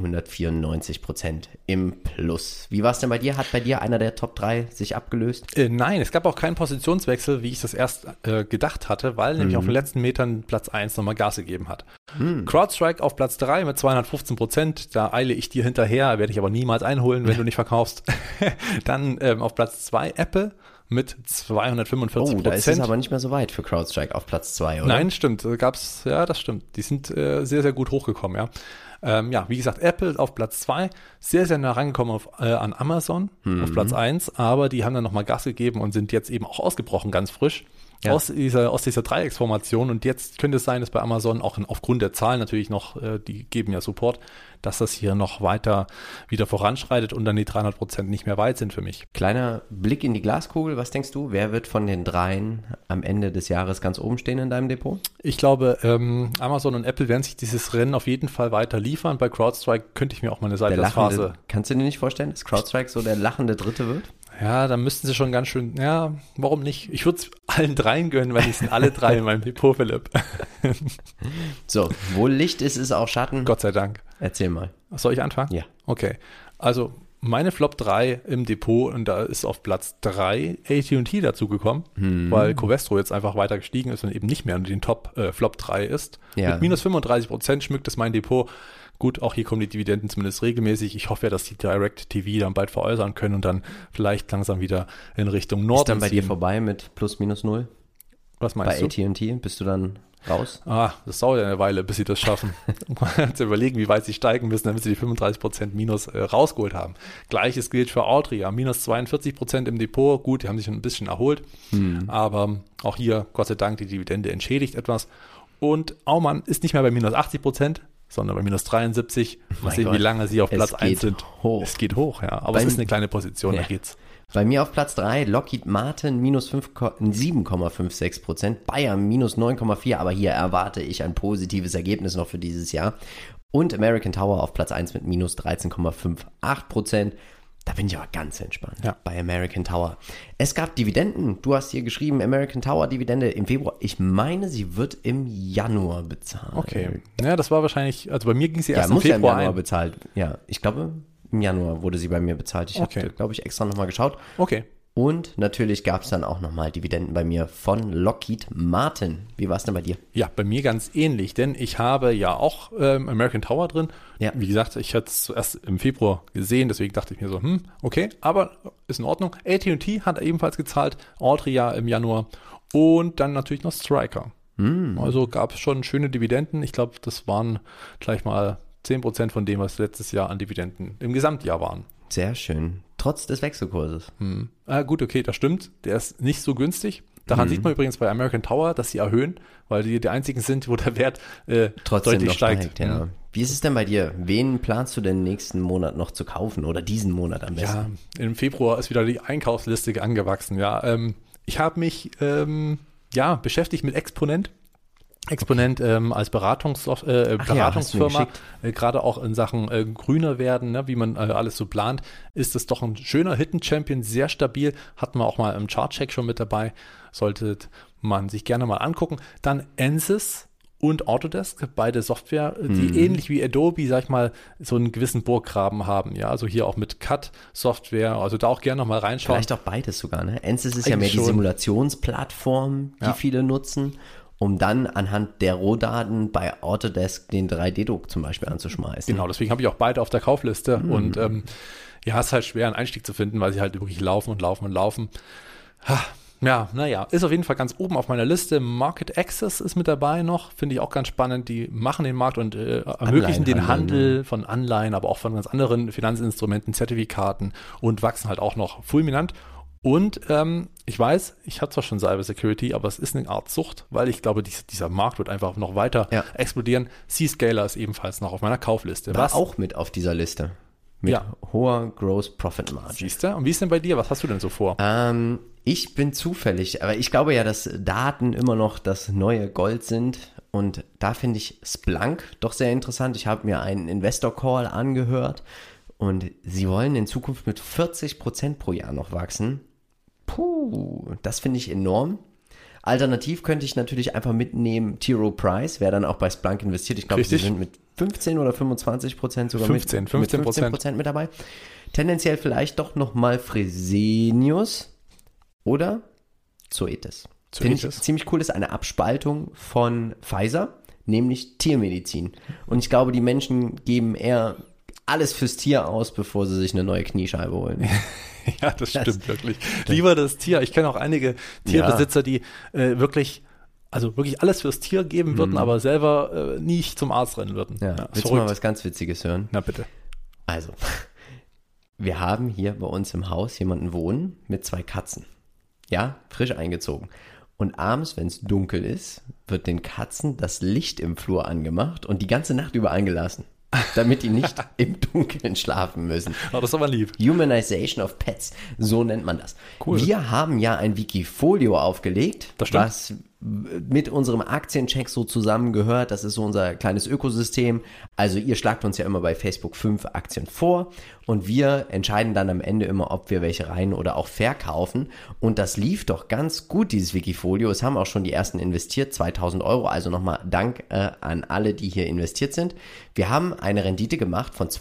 294% im Plus. Wie war es denn bei dir? Hat bei dir einer der Top 3 sich abgelöst? Nein, es gab auch keinen Positionswechsel, wie ich das erst gedacht hatte, weil nämlich auf den letzten Metern Platz 1 nochmal Gas gegeben hat. CrowdStrike auf Platz 3 mit 215%, da eile ich dir hinterher, werde ich aber niemals einholen, wenn du nicht verkaufst. Dann auf Platz 2 Apple mit 245%. Oh, da ist es aber nicht mehr so weit für CrowdStrike auf Platz 2, oder? Nein, stimmt. Ja, das stimmt. Die sind sehr, sehr gut hochgekommen, ja. Wie gesagt, Apple auf Platz 2, sehr, sehr nah rangekommen an Amazon auf Platz 1, aber die haben dann nochmal Gas gegeben und sind jetzt eben auch ausgebrochen, ganz frisch. Ja. Aus dieser Dreiecksformation, und jetzt könnte es sein, dass bei Amazon auch aufgrund der Zahlen natürlich noch, die geben ja Support, dass das hier noch weiter wieder voranschreitet und dann die 300% nicht mehr weit sind für mich. Kleiner Blick in die Glaskugel, was denkst du, wer wird von den dreien am Ende des Jahres ganz oben stehen in deinem Depot? Ich glaube, Amazon und Apple werden sich dieses Rennen auf jeden Fall weiter liefern. Bei CrowdStrike könnte ich mir auch mal eine Seitwärtsphase... Kannst du dir nicht vorstellen, dass CrowdStrike so der lachende Dritte wird? Ja, da müssten sie schon ganz schön, ja, warum nicht? Ich würde es allen dreien gönnen, weil die sind alle drei in meinem Depot, Philipp. So, wo Licht ist, ist auch Schatten. Gott sei Dank. Erzähl mal. Soll ich anfangen? Ja. Okay, also meine Flop 3 im Depot, und da ist auf Platz 3 AT&T dazugekommen, weil Covestro jetzt einfach weiter gestiegen ist und eben nicht mehr unter den Flop 3 ist. Ja. Mit minus 35% schmückt es mein Depot. Gut, auch hier kommen die Dividenden zumindest regelmäßig. Ich hoffe ja, dass die DirecTV dann bald veräußern können und dann vielleicht langsam wieder in Richtung Norden Ist dann bei dir vorbei mit plus minus 0? Was meinst du? Bei AT&T bist du dann raus? Das dauert ja eine Weile, bis sie das schaffen. Zu überlegen, wie weit sie steigen müssen, damit sie die 35% Minus rausgeholt haben. Gleiches gilt für Altria, minus 42% im Depot. Gut, die haben sich schon ein bisschen erholt, aber auch hier, Gott sei Dank, die Dividende entschädigt etwas. Und Aumann ist nicht mehr bei minus 80%, sondern bei minus 73. Mal sehen, wie lange sie auf Platz 1 sind. Hoch. Es geht hoch, ja. Aber es ist eine kleine Position, da geht's. Bei mir auf Platz 3, Lockheed Martin minus 7,56%, Bayern minus 9,4%, aber hier erwarte ich ein positives Ergebnis noch für dieses Jahr. Und American Tower auf Platz 1 mit minus 13,58%. Da bin ich aber ganz entspannt bei American Tower. Es gab Dividenden. Du hast hier geschrieben, American Tower Dividende im Februar. Ich meine, sie wird im Januar bezahlt. Okay. Ja, das war wahrscheinlich, also bei mir ging sie erst im Februar im Januar bezahlt. Ja, ich glaube, im Januar wurde sie bei mir bezahlt. Ich habe, glaube ich, extra nochmal geschaut. Okay. Und natürlich gab es dann auch nochmal Dividenden bei mir von Lockheed Martin. Wie war es denn bei dir? Ja, bei mir ganz ähnlich, denn ich habe ja auch American Tower drin. Ja. Wie gesagt, ich hatte es zuerst im Februar gesehen, deswegen dachte ich mir so, okay, aber ist in Ordnung. AT&T hat ebenfalls gezahlt, Altria im Januar und dann natürlich noch Stryker. Also gab es schon schöne Dividenden. Ich glaube, das waren gleich mal 10% von dem, was letztes Jahr an Dividenden im Gesamtjahr waren. Sehr schön. Trotz des Wechselkurses. Gut, okay, das stimmt. Der ist nicht so günstig. Daran sieht man übrigens bei American Tower, dass sie erhöhen, weil die einzigen sind, wo der Wert Trotzdem deutlich noch steigt. Ja. Wie ist es denn bei dir? Wen planst du denn nächsten Monat noch zu kaufen oder diesen Monat am besten? Ja, im Februar ist wieder die Einkaufsliste angewachsen. Ja, ich habe mich beschäftigt mit Exponent. Exponent als Beratungsfirma, gerade auch in Sachen grüner werden, ne, wie man alles so plant, ist es doch ein schöner Hidden Champion, sehr stabil, hatten wir auch mal im Chartcheck schon mit dabei, sollte man sich gerne mal angucken. Dann Ansys und Autodesk, beide Software, die ähnlich wie Adobe, sag ich mal, so einen gewissen Burggraben haben, ja, also hier auch mit CAD-Software, also da auch gerne noch mal reinschauen. Vielleicht auch beides sogar, ne? Ansys ist Eigentlich ja mehr die schon. Simulationsplattform, die viele nutzen, um dann anhand der Rohdaten bei Autodesk den 3D-Druck zum Beispiel anzuschmeißen. Genau, deswegen habe ich auch beide auf der Kaufliste und ist halt schwer, einen Einstieg zu finden, weil sie halt wirklich laufen. Ja, naja, ist auf jeden Fall ganz oben auf meiner Liste. Market Access ist mit dabei noch, finde ich auch ganz spannend. Die machen den Markt und ermöglichen den Handel von Anleihen, aber auch von ganz anderen Finanzinstrumenten, Zertifikaten und wachsen halt auch noch fulminant. Und ich weiß, ich hatte zwar schon Cybersecurity, aber es ist eine Art Sucht, weil ich glaube, dieser Markt wird einfach noch weiter explodieren. Zscaler ist ebenfalls noch auf meiner Kaufliste. War auch mit auf dieser Liste. Mit hoher Gross Profit Margin. Siehst du? Und wie ist denn bei dir? Was hast du denn so vor? Ich bin zufällig, aber ich glaube ja, dass Daten immer noch das neue Gold sind und da finde ich Splunk doch sehr interessant. Ich habe mir einen Investor Call angehört und sie wollen in Zukunft mit 40% pro Jahr noch wachsen. Das finde ich enorm. Alternativ könnte ich natürlich einfach mitnehmen T. Rowe Price, wer dann auch bei Splunk investiert. Ich glaube, sie sind mit 15 oder 25% sogar 15% mit dabei. Tendenziell vielleicht doch nochmal Fresenius oder Zoetis. Finde ich ziemlich cool, ist eine Abspaltung von Pfizer, nämlich Tiermedizin. Und ich glaube, die Menschen geben eher alles fürs Tier aus, bevor sie sich eine neue Kniescheibe holen. Ja, das stimmt wirklich. Lieber das Tier. Ich kenne auch einige Tierbesitzer, die wirklich alles fürs Tier geben würden, aber selber nicht zum Arzt rennen würden. Ja, willst du mal was ganz Witziges hören? Na bitte. Also, wir haben hier bei uns im Haus jemanden wohnen mit 2 Katzen. Ja, frisch eingezogen. Und abends, wenn es dunkel ist, wird den Katzen das Licht im Flur angemacht und die ganze Nacht über eingelassen, damit die nicht im Dunkeln schlafen müssen. Oh, das ist aber lieb. Humanization of Pets, so nennt man das. Cool. Wir haben ja ein Wikifolio aufgelegt, Das stimmt. was mit unserem Aktiencheck so zusammengehört. Das ist so unser kleines Ökosystem. Also ihr schlagt uns ja immer bei Facebook 5 Aktien vor und wir entscheiden dann am Ende immer, ob wir welche rein oder auch verkaufen. Und das lief doch ganz gut, dieses Wikifolio. Es haben auch schon die ersten investiert, 2.000 €. Also nochmal Dank an alle, die hier investiert sind. Wir haben eine Rendite gemacht von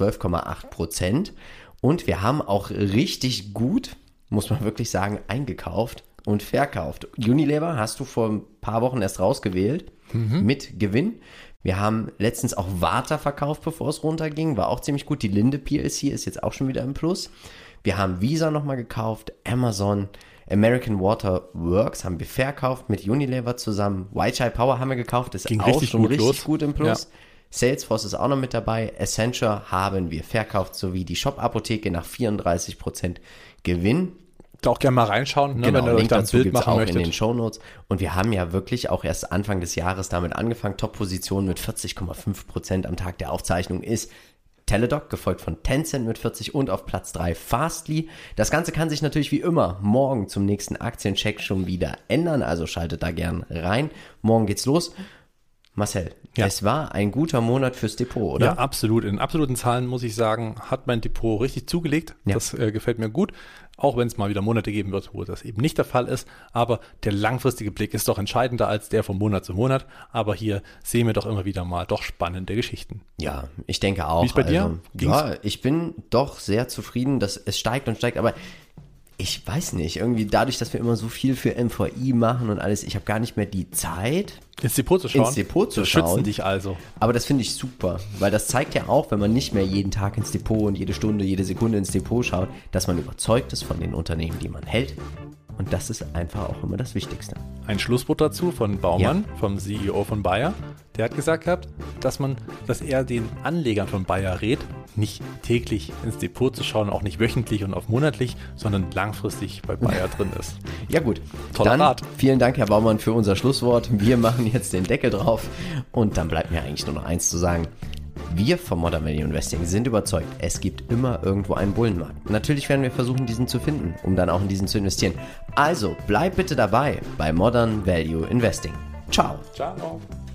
12,8% und wir haben auch richtig gut, muss man wirklich sagen, eingekauft und verkauft. Unilever hast du vor ein paar Wochen erst rausgewählt mit Gewinn. Wir haben letztens auch Warta verkauft, bevor es runterging. War auch ziemlich gut. Die Linde PLC ist jetzt auch schon wieder im Plus. Wir haben Visa nochmal gekauft. Amazon, American Water Works haben wir verkauft mit Unilever zusammen. Whiteshire Power haben wir gekauft. Ist Ging auch richtig schon gut richtig los. gut im Plus. Ja. Salesforce ist auch noch mit dabei. Accenture haben wir verkauft, sowie die Shop-Apotheke nach 34% Gewinn. Da auch gerne mal reinschauen, ne, Genau, wenn ihr euch Link da ein dazu Bild gibt's machen auch möchtet. in den Shownotes. Und wir haben ja wirklich auch erst Anfang des Jahres damit angefangen. Top-Position mit 40,5% am Tag der Aufzeichnung ist Teladoc, gefolgt von Tencent mit 40 und auf Platz 3 Fastly. Das Ganze kann sich natürlich wie immer morgen zum nächsten Aktiencheck schon wieder ändern, also schaltet da gern rein. Morgen geht's los. Marcel, es war ein guter Monat fürs Depot, oder? Ja, absolut. In absoluten Zahlen muss ich sagen, hat mein Depot richtig zugelegt. Ja. Das gefällt mir gut. Auch wenn es mal wieder Monate geben wird, wo das eben nicht der Fall ist. Aber der langfristige Blick ist doch entscheidender als der von Monat zu Monat. Aber hier sehen wir doch immer wieder mal doch spannende Geschichten. Ja, ich denke auch. Wie ist bei dir? Ja, ich bin doch sehr zufrieden, dass es steigt und steigt, aber Ich weiß nicht, irgendwie dadurch, dass wir immer so viel für MVI machen und alles, ich habe gar nicht mehr die Zeit, ins Depot zu schauen. Schützen dich also. Aber das finde ich super, weil das zeigt ja auch, wenn man nicht mehr jeden Tag ins Depot und jede Stunde, jede Sekunde ins Depot schaut, dass man überzeugt ist von den Unternehmen, die man hält. Und das ist einfach auch immer das Wichtigste. Ein Schlusswort dazu von Baumann, vom CEO von Bayer. Der hat gesagt gehabt, dass er den Anlegern von Bayer rät, nicht täglich ins Depot zu schauen, auch nicht wöchentlich und auch monatlich, sondern langfristig bei Bayer drin ist. Ja gut, toller Rat. Vielen Dank, Herr Baumann, für unser Schlusswort. Wir machen jetzt den Deckel drauf und dann bleibt mir eigentlich nur noch eins zu sagen. Wir vom Modern Value Investing sind überzeugt, es gibt immer irgendwo einen Bullenmarkt. Natürlich werden wir versuchen, diesen zu finden, um dann auch in diesen zu investieren. Also bleib bitte dabei bei Modern Value Investing. Ciao. Ciao.